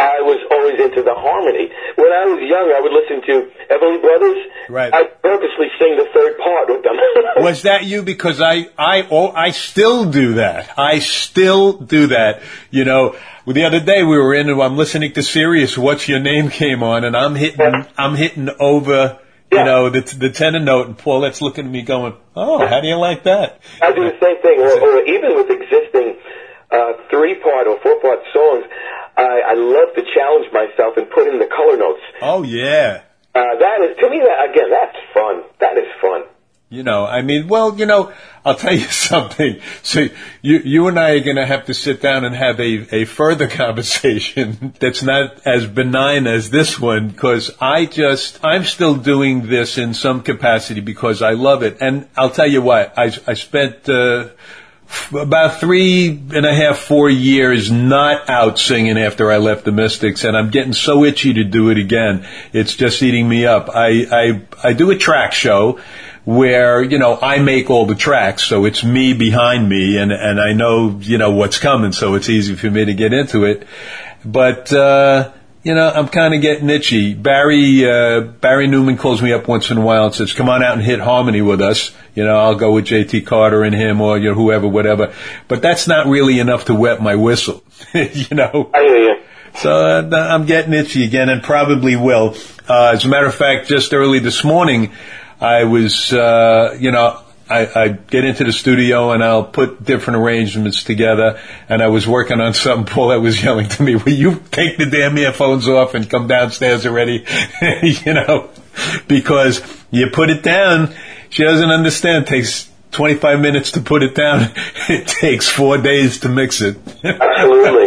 [SPEAKER 2] I was always into the harmony. When I was young, I would listen to Everly Brothers.
[SPEAKER 1] Right.
[SPEAKER 2] I'd purposely sing the third part with them.
[SPEAKER 1] Was that you? Because I, I, oh, I still do that. I still do that. You know, the other day we were in, I'm listening to Sirius, What's Your Name came on, and I'm hitting, I'm hitting over, you
[SPEAKER 2] Yeah.
[SPEAKER 1] know, the, the tenor note, and Paulette's looking at me going, oh, how do you like that?
[SPEAKER 2] I do the same thing, or, or even with existing uh, three-part or four-part songs, I, I love to challenge myself and put in the color notes.
[SPEAKER 1] Oh, yeah.
[SPEAKER 2] Uh, that is, to me, that again, that's fun. That is fun.
[SPEAKER 1] You know, I mean, well, you know, I'll tell you something. So you, you and I are going to have to sit down and have a, a further conversation that's not as benign as this one, because I just, I'm still doing this in some capacity because I love it. And I'll tell you what, I, I spent, uh, about three and a half, four years not out singing after I left the Mystics, and I'm getting so itchy to do it again. It's just eating me up. I, I, I do a track show where, you know, I make all the tracks, so it's me behind me, and, and I know, you know, what's coming, so it's easy for me to get into it. But, uh, you know, I'm kind of getting itchy. Barry, uh, Barry Newman calls me up once in a while and says, come on out and hit harmony with us. You know, I'll go with J T Carter and him, or, you know, whoever, whatever. But that's not really enough to wet my whistle, you know.
[SPEAKER 2] I hear you.
[SPEAKER 1] So uh, I'm getting itchy again, and probably will. Uh, as a matter of fact, just early this morning, I was, uh, you know, I, I get into the studio and I'll put different arrangements together, and I was working on something. Paulette was yelling to me, will you take the damn earphones off and come downstairs already? You know, because you put it down, she doesn't understand. It takes twenty-five minutes to put it down. It takes four days to mix it.
[SPEAKER 2] Absolutely.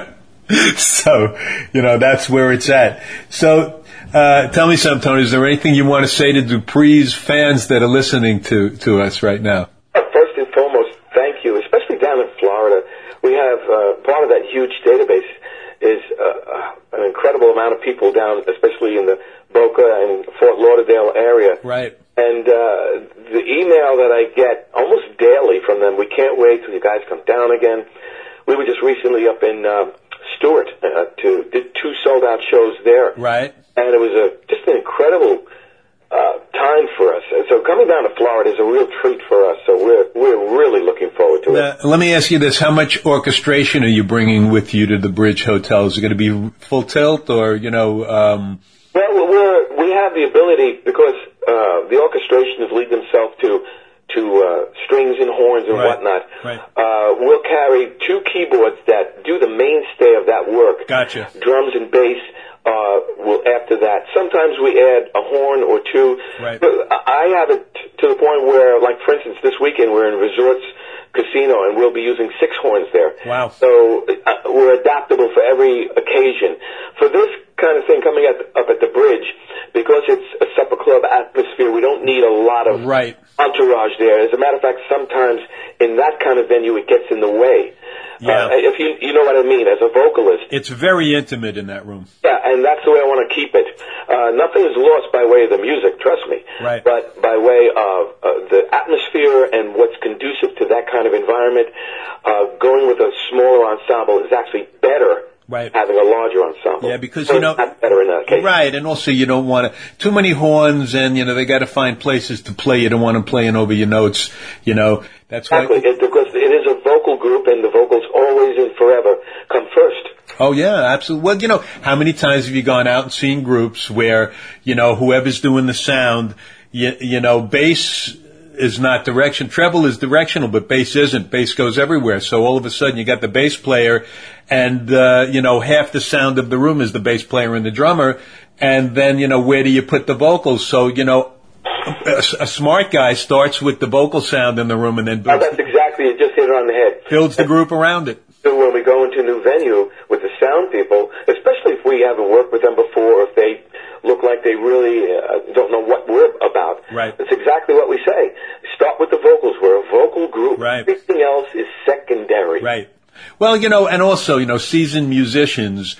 [SPEAKER 1] So, you know, that's where it's at. So, Uh, tell me something, Tony. Is there anything you want to say to Dupree's fans that are listening to, to us right now?
[SPEAKER 2] First and foremost, thank you, especially down in Florida. We have, uh, part of that huge database is uh, an incredible amount of people down, especially in the Boca and Fort Lauderdale area.
[SPEAKER 1] Right.
[SPEAKER 2] And uh, the email that I get almost daily from them, we can't wait till you guys come down again. We were just recently up in uh, Stewart uh, to did two sold-out shows there.
[SPEAKER 1] Right.
[SPEAKER 2] And it was a just an incredible uh, time for us. And so coming down to Florida is a real treat for us. So we're we're really looking forward to
[SPEAKER 1] now,
[SPEAKER 2] it.
[SPEAKER 1] Let me ask you this: how much orchestration are you bringing with you to the Bridge Hotel? Is it going to be full tilt, or you know? Um...
[SPEAKER 2] Well, we're we have the ability, because uh, the orchestrations lead themselves to to uh, strings and horns and
[SPEAKER 1] right.
[SPEAKER 2] whatnot.
[SPEAKER 1] Right.
[SPEAKER 2] Uh, we'll carry two keyboards that do the mainstay of that work.
[SPEAKER 1] Gotcha.
[SPEAKER 2] Drums and bass. Uh, will after that. Sometimes we add a horn or two.
[SPEAKER 1] Right.
[SPEAKER 2] But I have it to the point where, like, for instance, this weekend we're in Resorts Casino, and we'll be using six horns there.
[SPEAKER 1] Wow.
[SPEAKER 2] So uh, we're adaptable for every occasion. For this kind of thing coming at, up at the Bridge, because it's a supper club atmosphere, we don't need a lot of
[SPEAKER 1] right.
[SPEAKER 2] entourage there. As a matter of fact, sometimes in that kind of venue it gets in the way.
[SPEAKER 1] Yeah.
[SPEAKER 2] Uh, if you you know what I mean, as a vocalist.
[SPEAKER 1] It's very intimate in that room.
[SPEAKER 2] Yeah, and that's the way I want to keep it. Uh, nothing is lost by way of the music, trust me.
[SPEAKER 1] Right.
[SPEAKER 2] But by way of uh, the atmosphere and what's conducive to that kind of environment, uh, going with a smaller ensemble is actually better.
[SPEAKER 1] Right.
[SPEAKER 2] Having a larger ensemble.
[SPEAKER 1] Yeah, because, you know,
[SPEAKER 2] that's better in that case.
[SPEAKER 1] Right, and also you don't want to, too many horns, and, you know, they got to find places to play. You don't want them playing over your notes, you know. That's
[SPEAKER 2] exactly,
[SPEAKER 1] why.
[SPEAKER 2] It, because it is a vocal group, and the vocals always and forever come first.
[SPEAKER 1] Oh, yeah, absolutely. Well, you know, how many times have you gone out and seen groups where, you know, whoever's doing the sound, you, you know, bass is not direction. Treble is directional, but bass isn't. Bass goes everywhere. So all of a sudden you got the bass player, and, uh, you know, half the sound of the room is the bass player and the drummer. And then, you know, where do you put the vocals? So, you know, a, a smart guy starts with the vocal sound in the room and then builds,
[SPEAKER 2] oh, that's exactly, you just hit it on the head.
[SPEAKER 1] builds the group around it.
[SPEAKER 2] So when we go into a new venue with the sound people, especially if we haven't worked with them before, if they look like they really uh, don't know what we're about,
[SPEAKER 1] right.
[SPEAKER 2] That's exactly what we say. Start with the vocals. We're a vocal group.
[SPEAKER 1] Right.
[SPEAKER 2] Everything else is secondary.
[SPEAKER 1] Right. Well, you know, and also, you know, seasoned musicians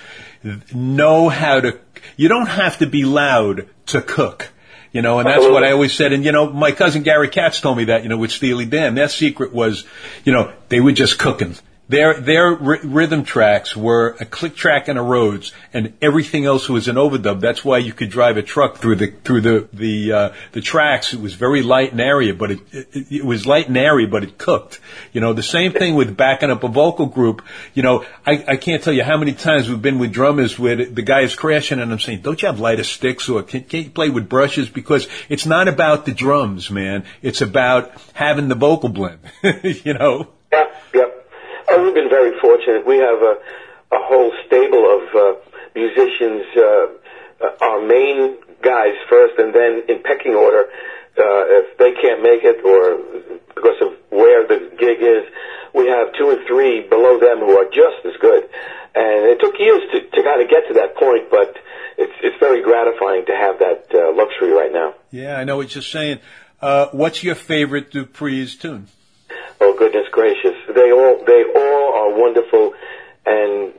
[SPEAKER 1] know how to, you don't have to be loud to cook. You know, and that's
[SPEAKER 2] Absolutely.
[SPEAKER 1] what I always said. And, you know, my cousin Gary Katz told me that, you know, with Steely Dan. Their secret was, you know, they were just cooking. Their their r- rhythm tracks were a click track and a Rhodes, and everything else was an overdub. That's why you could drive a truck through the through the the uh, the tracks. It was very light and airy, but it, it it was light and airy, but it cooked. You know, the same thing with backing up a vocal group. You know, I I can't tell you how many times we've been with drummers where the guy is crashing, and I'm saying, don't you have lighter sticks, or can, can you play with brushes? Because it's not about the drums, man. It's about having the vocal blend. You know.
[SPEAKER 2] Yeah. Yep. Oh, we've been very fortunate. We have a, a whole stable of uh, musicians, uh, our main guys first, and then in pecking order, uh, if they can't make it or because of where the gig is, we have two and three below them who are just as good. And it took years to, to kind of get to that point, but it's it's very gratifying to have that uh, luxury right now.
[SPEAKER 1] Yeah, I know what you're saying. Uh, what's your favorite Dupree's tune?
[SPEAKER 2] Oh, goodness gracious. They all, they all are wonderful and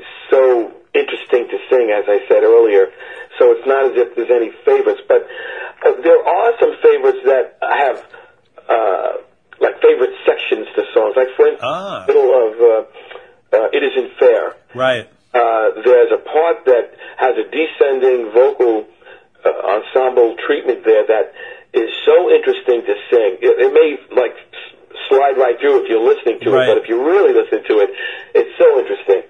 [SPEAKER 2] so interesting to sing, as I said earlier. So it's not as if there's any favorites, but uh, there are some favorites that have, uh, like favorite sections to songs. Like, for instance,
[SPEAKER 1] Ah.
[SPEAKER 2] the middle of, uh, uh, It Isn't Fair.
[SPEAKER 1] Right.
[SPEAKER 2] Uh, there's a part that has a descending vocal uh, ensemble treatment there that is so interesting to sing. It, it may, like, slide right through if you're listening to
[SPEAKER 1] Right.
[SPEAKER 2] it, but if you really listen to it, it's so interesting.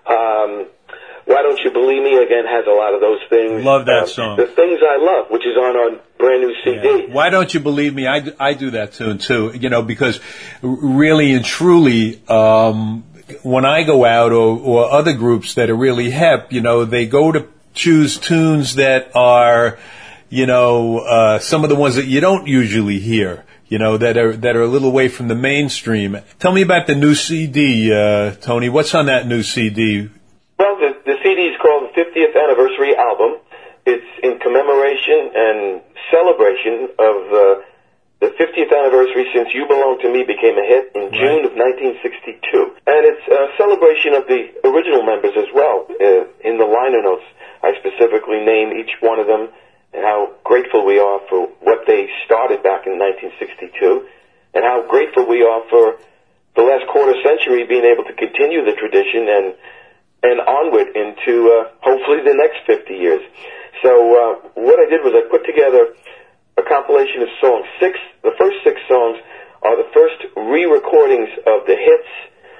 [SPEAKER 2] Um, Why Don't You Believe Me, again, has a lot of those things.
[SPEAKER 1] Love that
[SPEAKER 2] Um,
[SPEAKER 1] song.
[SPEAKER 2] The Things I Love, which is on our brand new C D.
[SPEAKER 1] Yeah. Why Don't You Believe Me? I, do- I do that tune too, you know, because r- really and truly, um, when I go out or, or other groups that are really hip, you know, they go to choose tunes that are, you know, uh, some of the ones that you don't usually hear. You know, that are that are a little away from the mainstream. Tell me about the new C D, uh, Tony. What's on that new C D?
[SPEAKER 2] Well, the, the C D is called the fiftieth Anniversary Album. It's in commemoration and celebration of uh, the fiftieth anniversary since You Belong to Me became a hit in June of nineteen sixty-two. And it's a celebration of the original members as well. Uh, in the liner notes, I specifically name each one of them and how grateful we are for what they started back in nineteen sixty-two, and how grateful we are for the last quarter century being able to continue the tradition and and onward into uh, hopefully the next fifty years. So uh, what I did was I put together a compilation of songs. Six, the first six songs are the first re-recordings of the hits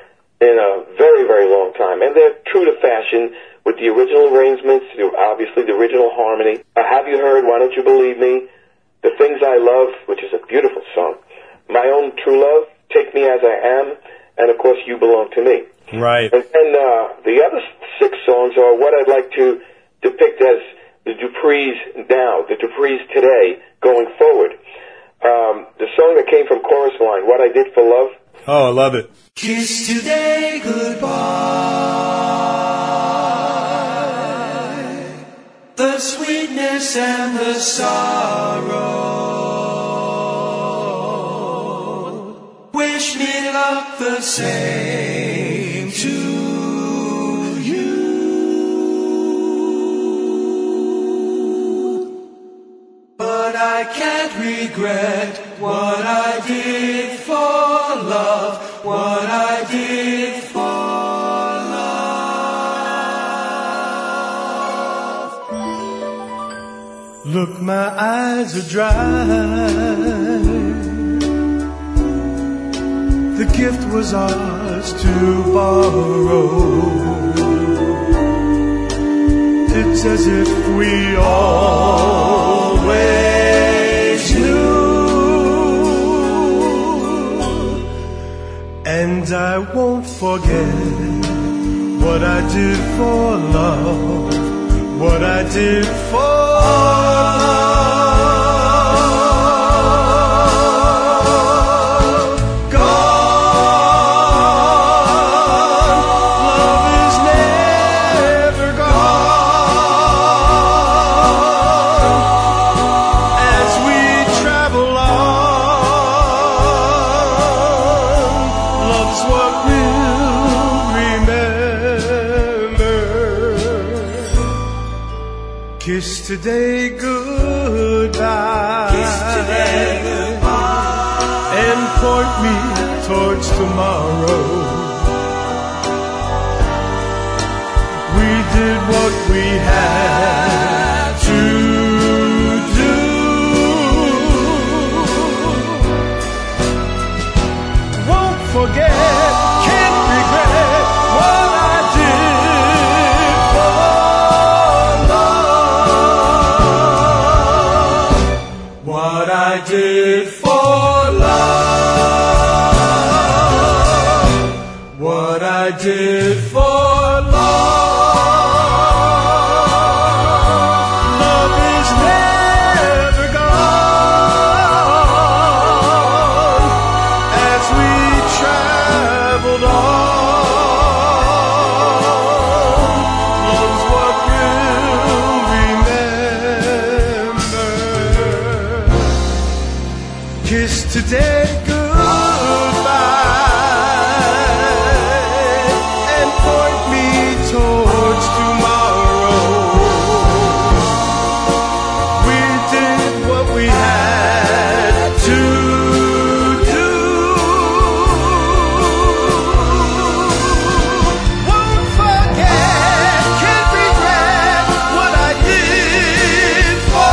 [SPEAKER 2] in a very, very long time, and they're true to fashion with the original arrangements, obviously the original harmony. Uh, Have You Heard, Why Don't You Believe Me, The Things I Love, which is a beautiful song, My Own True Love, Take Me As I Am, and of course You Belong to Me.
[SPEAKER 1] Right.
[SPEAKER 2] And then uh, the other six songs are what I'd like to depict as the Duprees now, the Duprees today, going forward. Um, the song that came from Chorus Line, What I Did for Love.
[SPEAKER 1] Oh, I love it.
[SPEAKER 3] Kiss today goodbye. The sweetness and the sorrow. Wish me luck the same to you. But I can't regret what I did for love, what I did for love. Look, my eyes are dry. The gift was ours to borrow. It's as if we always knew. And I won't forget what I did for love, what I did for love. Kiss today goodbye. Kiss today goodbye. And point me towards tomorrow. what we had to do. Won't forget, can't regret what I did for love. What I did for love. What I did for today goodbye and point me towards tomorrow. We did what we had to do. Won't forget, can't regret what I did for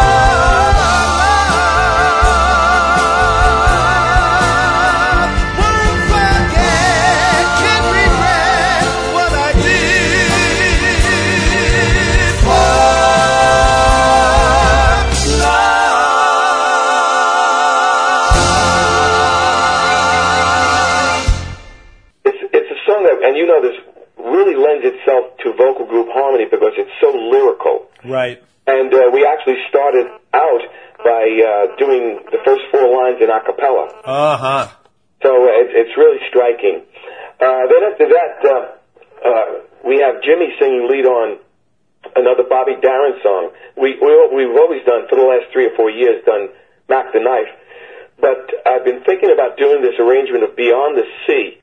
[SPEAKER 3] vocal group harmony because it's so lyrical.
[SPEAKER 1] Right.
[SPEAKER 3] And uh, we actually started out by uh, doing the first four lines in a cappella.
[SPEAKER 1] Uh-huh.
[SPEAKER 3] So uh, it, it's really striking. Uh, then after that, uh, uh, we have Jimmy singing lead on another Bobby Darin song. We, we, we've always done, for the last three or four years, done Mac the Knife. But I've been thinking about doing this arrangement of Beyond the Sea.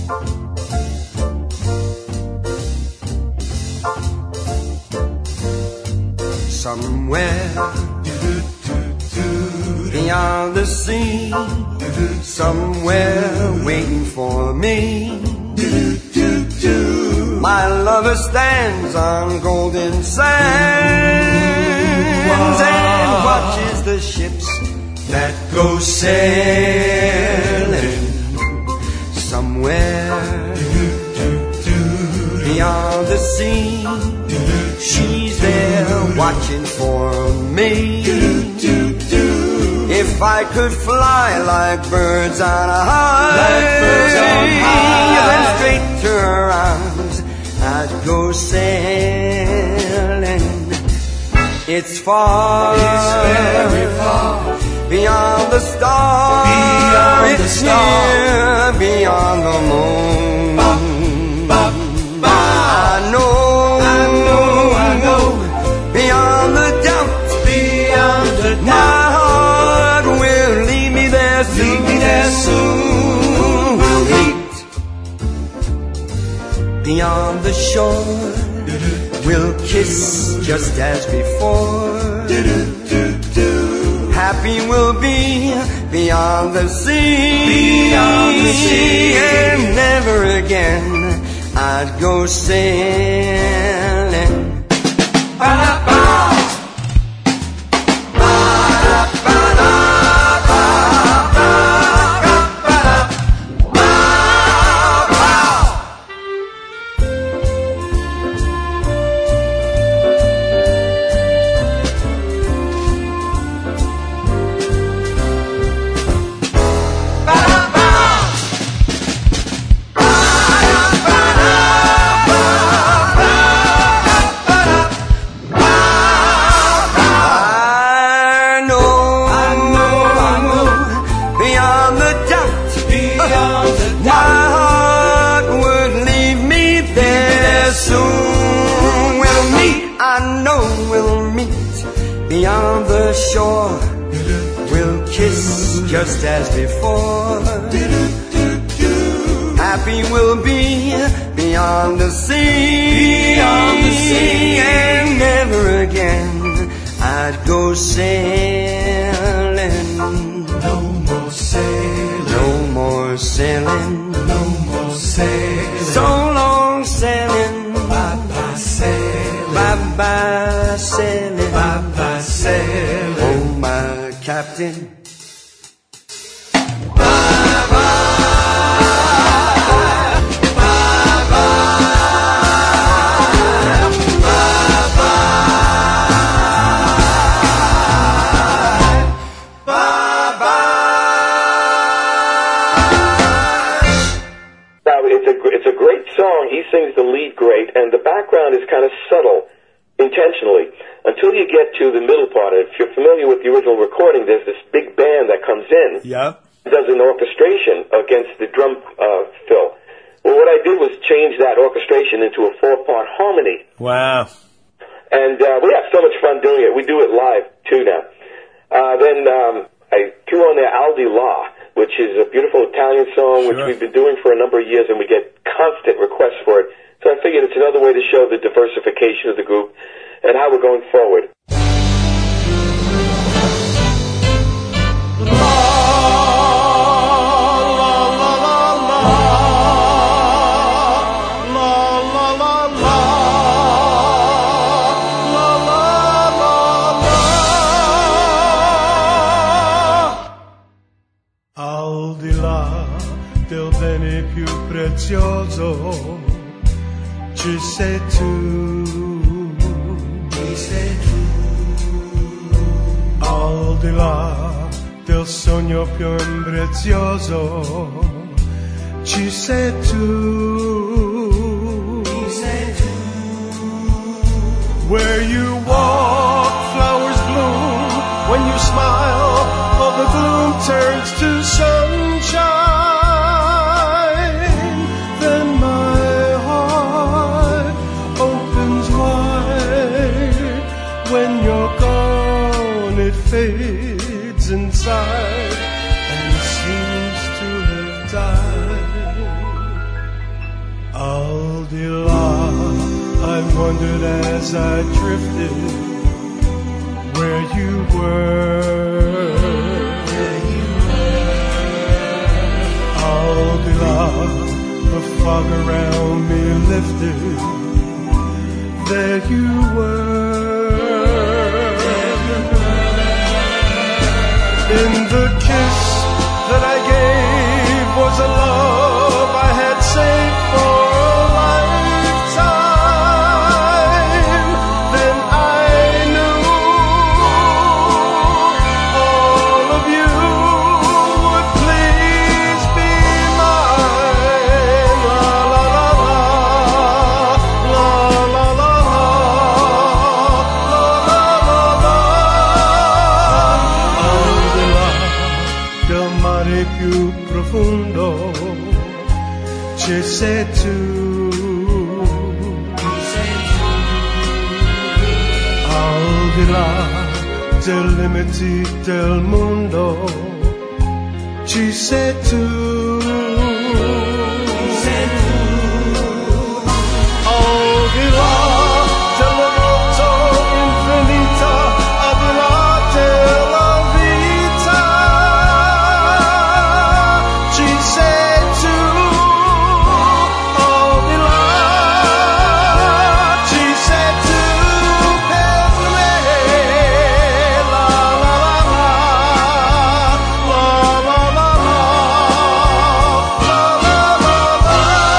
[SPEAKER 5] Somewhere beyond the sea, somewhere waiting for me, my lover stands on golden sands and watches the ships that go sailing. Somewhere beyond the sea, she's there watching for me. If I could fly like birds on high, like birds on high, then straight to her arms I'd go sailing. It's far,
[SPEAKER 3] it's very far,
[SPEAKER 5] beyond the stars,
[SPEAKER 3] beyond the
[SPEAKER 5] it's
[SPEAKER 3] stars,
[SPEAKER 5] here, beyond the moon.
[SPEAKER 3] Ba, ba, ba.
[SPEAKER 5] I know. Beyond the doubt,
[SPEAKER 3] beyond the doubt,
[SPEAKER 5] my heart will lead me there soon.
[SPEAKER 3] Lead me there soon.
[SPEAKER 5] We'll meet beyond the shore. We'll kiss just as before. Happy we'll be beyond the sea.
[SPEAKER 3] Beyond the sea,
[SPEAKER 5] and never again I'd go sailing. Beyond the shore, we'll kiss just as before. Happy we'll be beyond the sea,
[SPEAKER 3] beyond the sea,
[SPEAKER 5] and never again I'd go sailing.
[SPEAKER 3] No more sailing,
[SPEAKER 5] no more sailing,
[SPEAKER 3] no more sailing.
[SPEAKER 5] So long sailing,
[SPEAKER 3] bye bye sailing.
[SPEAKER 5] bye-bye sailing,
[SPEAKER 3] bye-bye sailing.
[SPEAKER 5] Oh, my captain.
[SPEAKER 2] He sings the lead great, and the background is kind of subtle, intentionally, until you get to the middle part. If you're familiar with the original recording, there's this big band that comes in,
[SPEAKER 1] yeah,
[SPEAKER 2] does an orchestration against the drum uh, fill. Well, what I did was change that orchestration into a four-part harmony.
[SPEAKER 1] Wow.
[SPEAKER 2] And uh, we have so much fun doing it. We do it live, too, now. Uh, then um, I threw on there Al Di La, which is a beautiful Italian song, which
[SPEAKER 1] sure.
[SPEAKER 2] we've been doing for a number of years, and we get constant requests for it. So I figured it's another way to show the diversification of the group and how we're going forward.
[SPEAKER 3] Al di là del bene più prezioso ci sei tu, ci sei tu. Al di là del sogno più prezioso ci sei tu, ci sei tu. Where you walk, flowers bloom. When you smile, all the gloom turns to sunshine. Then my heart opens wide. When you're gone, it fades inside and seems to have died. Al di là, I wondered as I drifted where you were. Al di là, the fog around me lifted. There you were. In the kiss that I gave was a love I had saved for a lifetime. Then I knew all of you would please be mine. La la la la, la la la la, la la la la. Al di là del mare più profondo ci sei tu. Al di là dei limiti del mondo ci sei tu. Al di là della notte infinita, al di là della vita ci sei tu. Al di là ci sei tu per me. La la la la, la la la la, la la la la.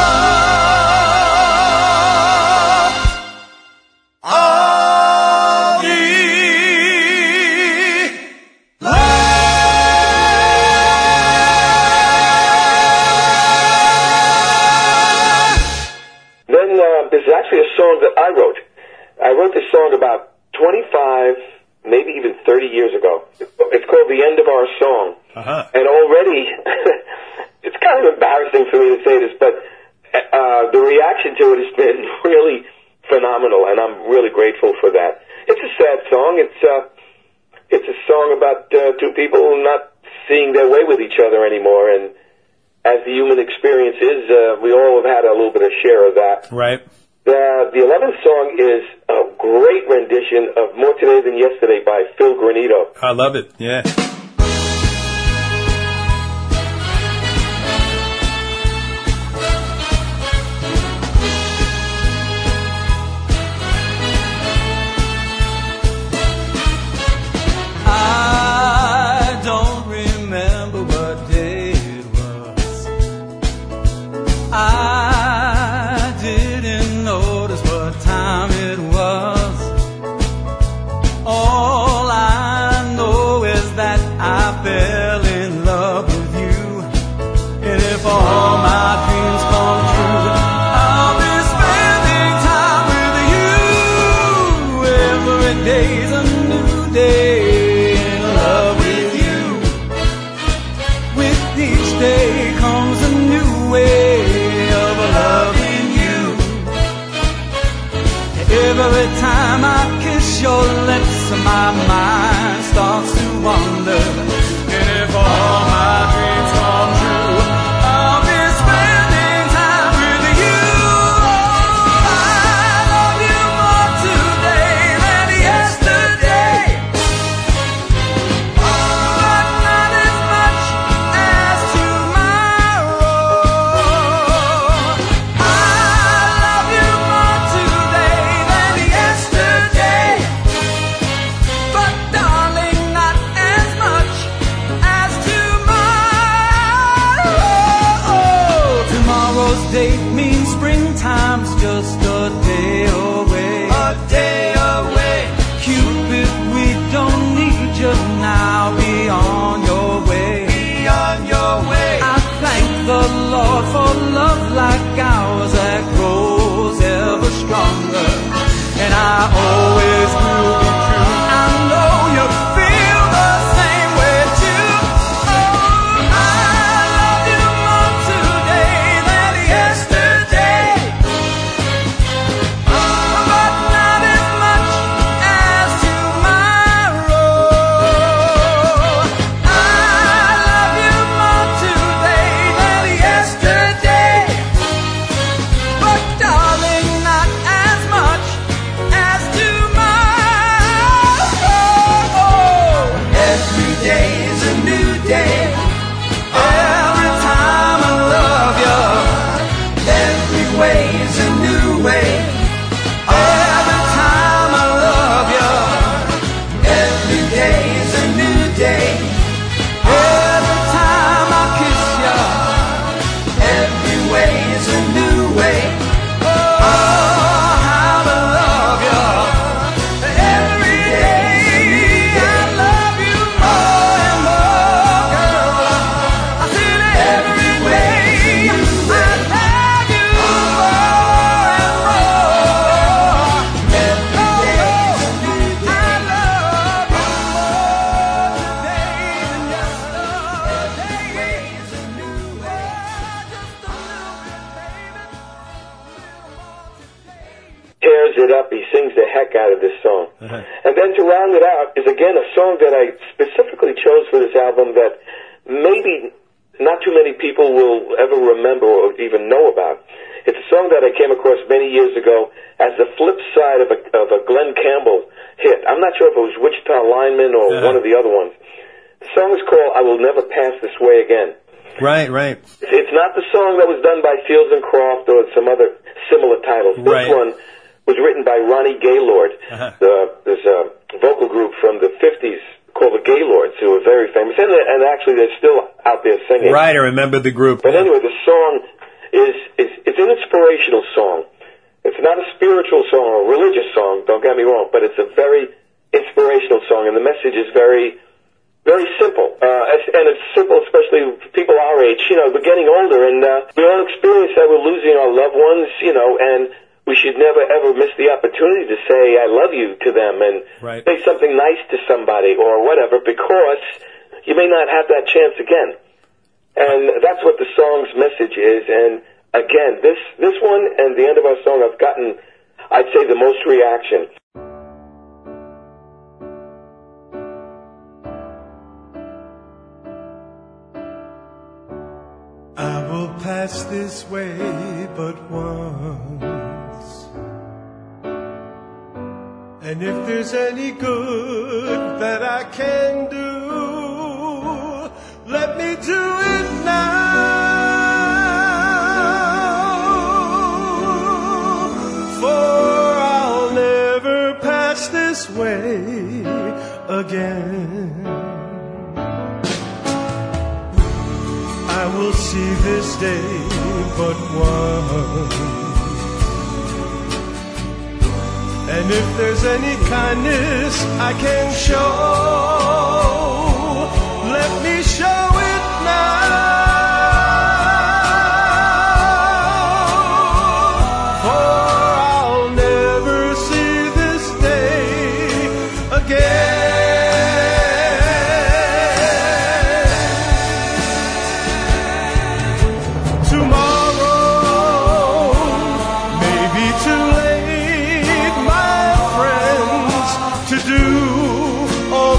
[SPEAKER 3] Al di là.
[SPEAKER 2] Then uh, this is actually a song that I wrote. I wrote this song about twenty-five, maybe even thirty years ago. It's called The End of Our Song.
[SPEAKER 1] Uh-huh.
[SPEAKER 2] And already, it's kind of embarrassing for me to say this, but uh, the reaction to it has been really phenomenal, and I'm really grateful for that. It's a sad song. It's uh, it's a song about uh, two people not seeing their way with each other anymore, and as the human experience is, uh, we all have had a little bit of share of that.
[SPEAKER 1] Right.
[SPEAKER 2] The, the eleventh song is a great rendition of More Today Than Yesterday by Phil Granito.
[SPEAKER 1] I love it. Yeah.
[SPEAKER 5] mind starts to wander. And if all my dreams come true, I'll be spending time with you. I love you more today than yesterday, but not as much as tomorrow. I love you more today than yesterday, but darling, not as much as tomorrow. Tomorrow's date means springtime's just a day away. A day away. Cupid, we don't need you now. Be on your way. Be on your way. I thank the Lord for love like ours that grows ever stronger. And I always will be true. I know you feel the same way too. Oh, I love you more today than yesterday, but not as much as tomorrow. I love you more today than yesterday, but darling, not as much as tomorrow. Every day is a new day. Every time I love you, every way is a new way. Every time I love you, every day is a new day. Every time I kiss you, every way is a new way. Oh, how to love you. Every day I love you more and more, girl. I said every day I love you more and more. Every day is a new day. I love you more today than yesterday. Is a new way. Just a little bit, baby. A little more today.
[SPEAKER 2] Tears it up. He sings the heck out of this song. And then to round it out is again a song that I specifically chose for this album that maybe not too many people will ever remember or even know about. It's a song that I came across many years ago as the flip side of a, of a Glenn Campbell hit. I'm not sure if it was Wichita Lineman or
[SPEAKER 1] Uh-huh.
[SPEAKER 2] one of the other ones. The song is called I Will Never Pass This Way Again.
[SPEAKER 1] Right, right.
[SPEAKER 2] It's not the song that was done by Fields and Croft or some other similar titles. This
[SPEAKER 1] Right.
[SPEAKER 2] one was written by Ronnie Gaylord.
[SPEAKER 1] Uh-huh.
[SPEAKER 2] The, there's a vocal group from the fifties called the Gaylords who are very famous. And, and actually they're still out there singing.
[SPEAKER 1] Right, I remember the group.
[SPEAKER 2] But anyway, the song is, is it's an inspirational song. It's not a spiritual song or a religious song, don't get me wrong, but it's a very inspirational song, and the message is very, very simple. Uh, and it's simple, especially for people our age. You know, we're getting older, and uh, we all experience that we're losing our loved ones, you know, and we should never, ever miss the opportunity to say, I love you to them, and
[SPEAKER 1] Right.
[SPEAKER 2] say something nice to somebody or whatever, because you may not have that chance again. And that's what the song's message is. And again, this, this one and the end of our song have gotten, I'd say, the most reaction.
[SPEAKER 3] I will pass this way but once, and if there's any good that I can do, let me do it now, for I'll never pass this way again. I will see this day but once, and if there's any kindness I can show, let me show it now, for I'll never see this day again.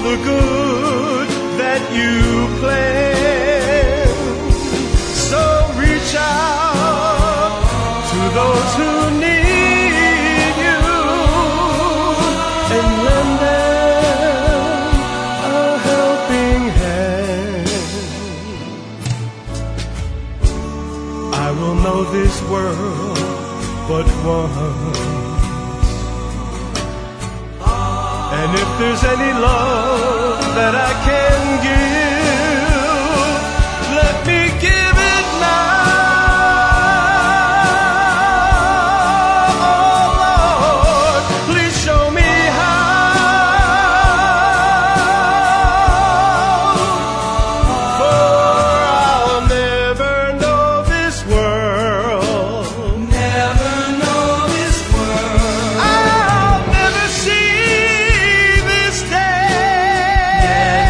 [SPEAKER 3] the good that you plan. So reach out to those who need you and lend them a helping hand. I will know this world but once, and if there's any love that I can give, let me give it now. Oh Lord, please show me how, for I'll never know this world.
[SPEAKER 5] Never know this world.
[SPEAKER 3] I'll never see this day.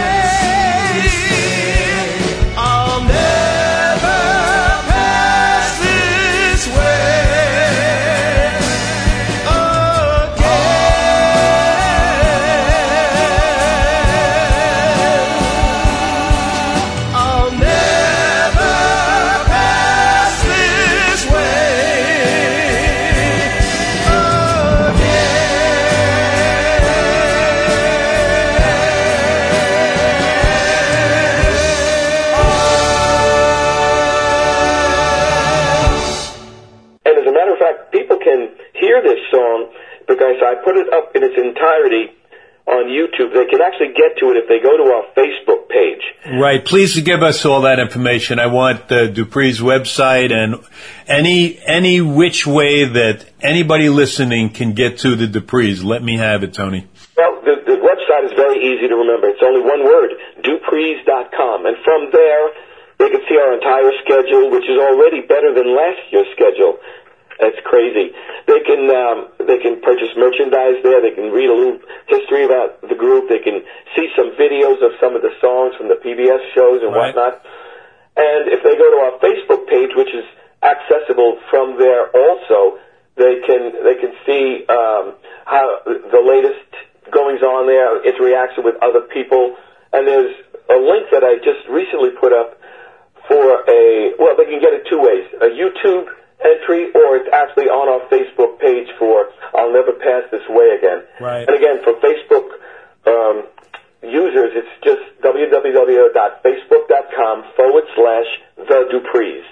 [SPEAKER 3] I'll never pass this way again. I'll never pass this way
[SPEAKER 2] And as a matter of fact, people can hear this song because I put it up in its entirety on YouTube. They can actually get to it if they go to our Facebook page.
[SPEAKER 1] Right. Please give us all that information. I want uh, Dupree's website and any any which way that anybody listening can get to the Dupree's. Let me have it, Tony.
[SPEAKER 2] Well, the, the website is very easy to remember. It's only one word, duprees dot com. And from there, they can see our entire schedule, which is already better than last year's schedule. That's crazy. They can um, they can purchase merchandise there. They can read a little history about the group. They can see some videos of some of the songs from the P B S shows and
[SPEAKER 1] Right.
[SPEAKER 2] whatnot. And if they go to our Facebook page, which is accessible from there also, they can they can see um, how the latest goings on there, its reaction with other people. And there's a link that I just recently put up for a, well, they can get it two ways, a YouTube entry, or it's actually on our Facebook page for I'll Never Pass This Way Again.
[SPEAKER 1] Right.
[SPEAKER 2] And again, for Facebook um, users, it's just www.facebook.com forward slash the Duprees.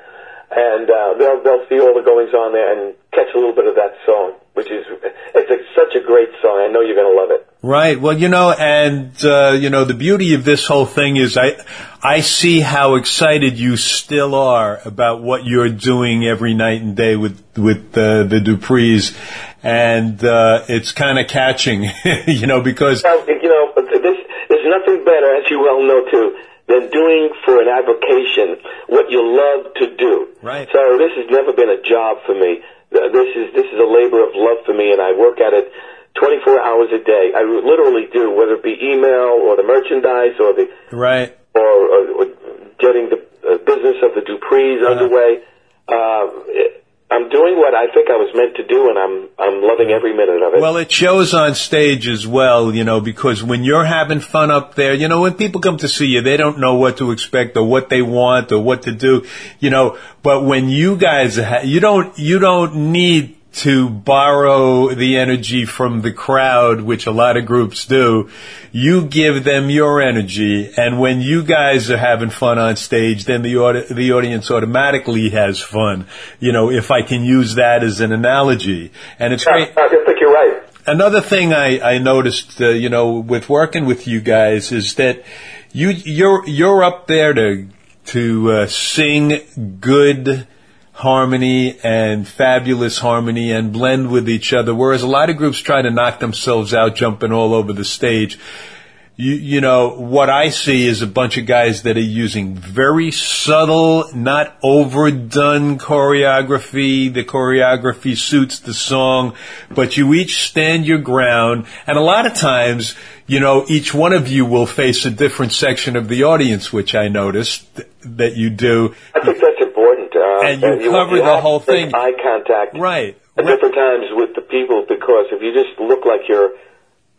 [SPEAKER 2] And uh, they'll they'll see all the goings on there and catch a little bit of that song, which is, it's a, such a great song. I know you're going to love it.
[SPEAKER 1] Right. Well, you know, and, uh, you know, the beauty of this whole thing is I, I see how excited you still are about what you're doing every night and day with, with, uh, the Duprees. And, uh, it's kind of catching, you know, because.
[SPEAKER 2] Well, you know, this, there's nothing better, as you well know too, than doing for an avocation what you love to do.
[SPEAKER 1] Right.
[SPEAKER 2] So this has never been a job for me. This is, this is a labor of love for me, and I work at it twenty-four hours a day. I literally do, whether it be email or the merchandise or the
[SPEAKER 1] Right.
[SPEAKER 2] or, or, or getting the uh, business of the Duprees
[SPEAKER 1] Uh-huh.
[SPEAKER 2] underway. Uh, it, I'm doing what I think I was meant to do, and I'm I'm loving every minute of it.
[SPEAKER 1] Well, it shows on stage as well, you know, because when you're having fun up there, you know, when people come to see you, they don't know what to expect or what they want or what to do, you know, but when you guys, ha- you don't, you don't need to borrow the energy from the crowd, which a lot of groups do. You give them your energy, and when you guys are having fun on stage, then the audi- the audience automatically has fun. You know, if I can use that as an analogy, and it's
[SPEAKER 2] yeah,
[SPEAKER 1] great.
[SPEAKER 2] I think you're right.
[SPEAKER 1] Another thing I, I noticed, uh, you know, with working with you guys is that you you're you're up there to to uh, sing good harmony and fabulous harmony and blend with each other, whereas a lot of groups try to knock themselves out jumping all over the stage. You, you know, what I see is a bunch of guys that are using very subtle, not overdone choreography. The choreography suits the song, but you each stand your ground. And a lot of times, you know, each one of you will face a different section of the audience, which I noticed that you do.
[SPEAKER 2] I think that's important. Uh,
[SPEAKER 1] And you
[SPEAKER 2] and
[SPEAKER 1] cover
[SPEAKER 2] you
[SPEAKER 1] the
[SPEAKER 2] have
[SPEAKER 1] whole
[SPEAKER 2] to make
[SPEAKER 1] thing.
[SPEAKER 2] Eye contact.
[SPEAKER 1] Right.
[SPEAKER 2] At different times with the people, because if you just look like you're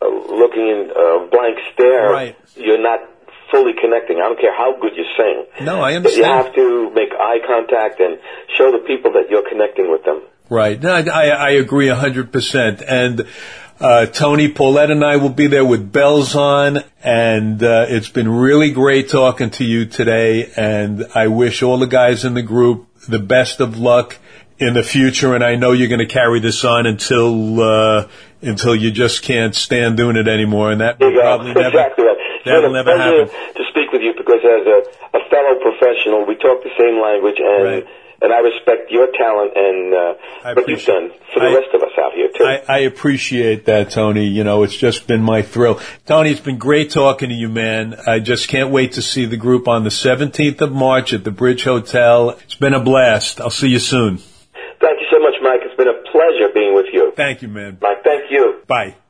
[SPEAKER 2] uh, looking in a blank stare,
[SPEAKER 1] Right.
[SPEAKER 2] you're not fully connecting. I don't care how good you sing.
[SPEAKER 1] No, I
[SPEAKER 2] You
[SPEAKER 1] understand.
[SPEAKER 2] have to make eye contact and show the people that you're connecting with them.
[SPEAKER 1] Right. No, I, I I agree a hundred percent. And uh, Tony, Paulette, and I will be there with bells on. And uh, it's been really great talking to you today. And I wish all the guys in the group the best of luck in the future. And I know you're going to carry this on until uh, until you just can't stand doing it anymore. And that will
[SPEAKER 2] There you go.
[SPEAKER 1] probably never
[SPEAKER 2] Exactly right. It's
[SPEAKER 1] that'll
[SPEAKER 2] been a
[SPEAKER 1] never
[SPEAKER 2] pleasure
[SPEAKER 1] happen.
[SPEAKER 2] to speak with you because as a, a fellow professional, we talk the same language, and
[SPEAKER 1] Right.
[SPEAKER 2] and I respect your talent and uh,
[SPEAKER 1] I
[SPEAKER 2] what you've
[SPEAKER 1] appreciate-
[SPEAKER 2] done for the
[SPEAKER 1] I-
[SPEAKER 2] rest of us out here too.
[SPEAKER 1] I, I appreciate that, Tony. You know, it's just been my thrill. Tony, it's been great talking to you, man. I just can't wait to see the group on the seventeenth of March at the Bridge Hotel. It's been a blast. I'll see you soon.
[SPEAKER 2] Thank you so much, Mike. It's been a pleasure being with you.
[SPEAKER 1] Thank you, man.
[SPEAKER 2] Mike, thank you.
[SPEAKER 1] Bye.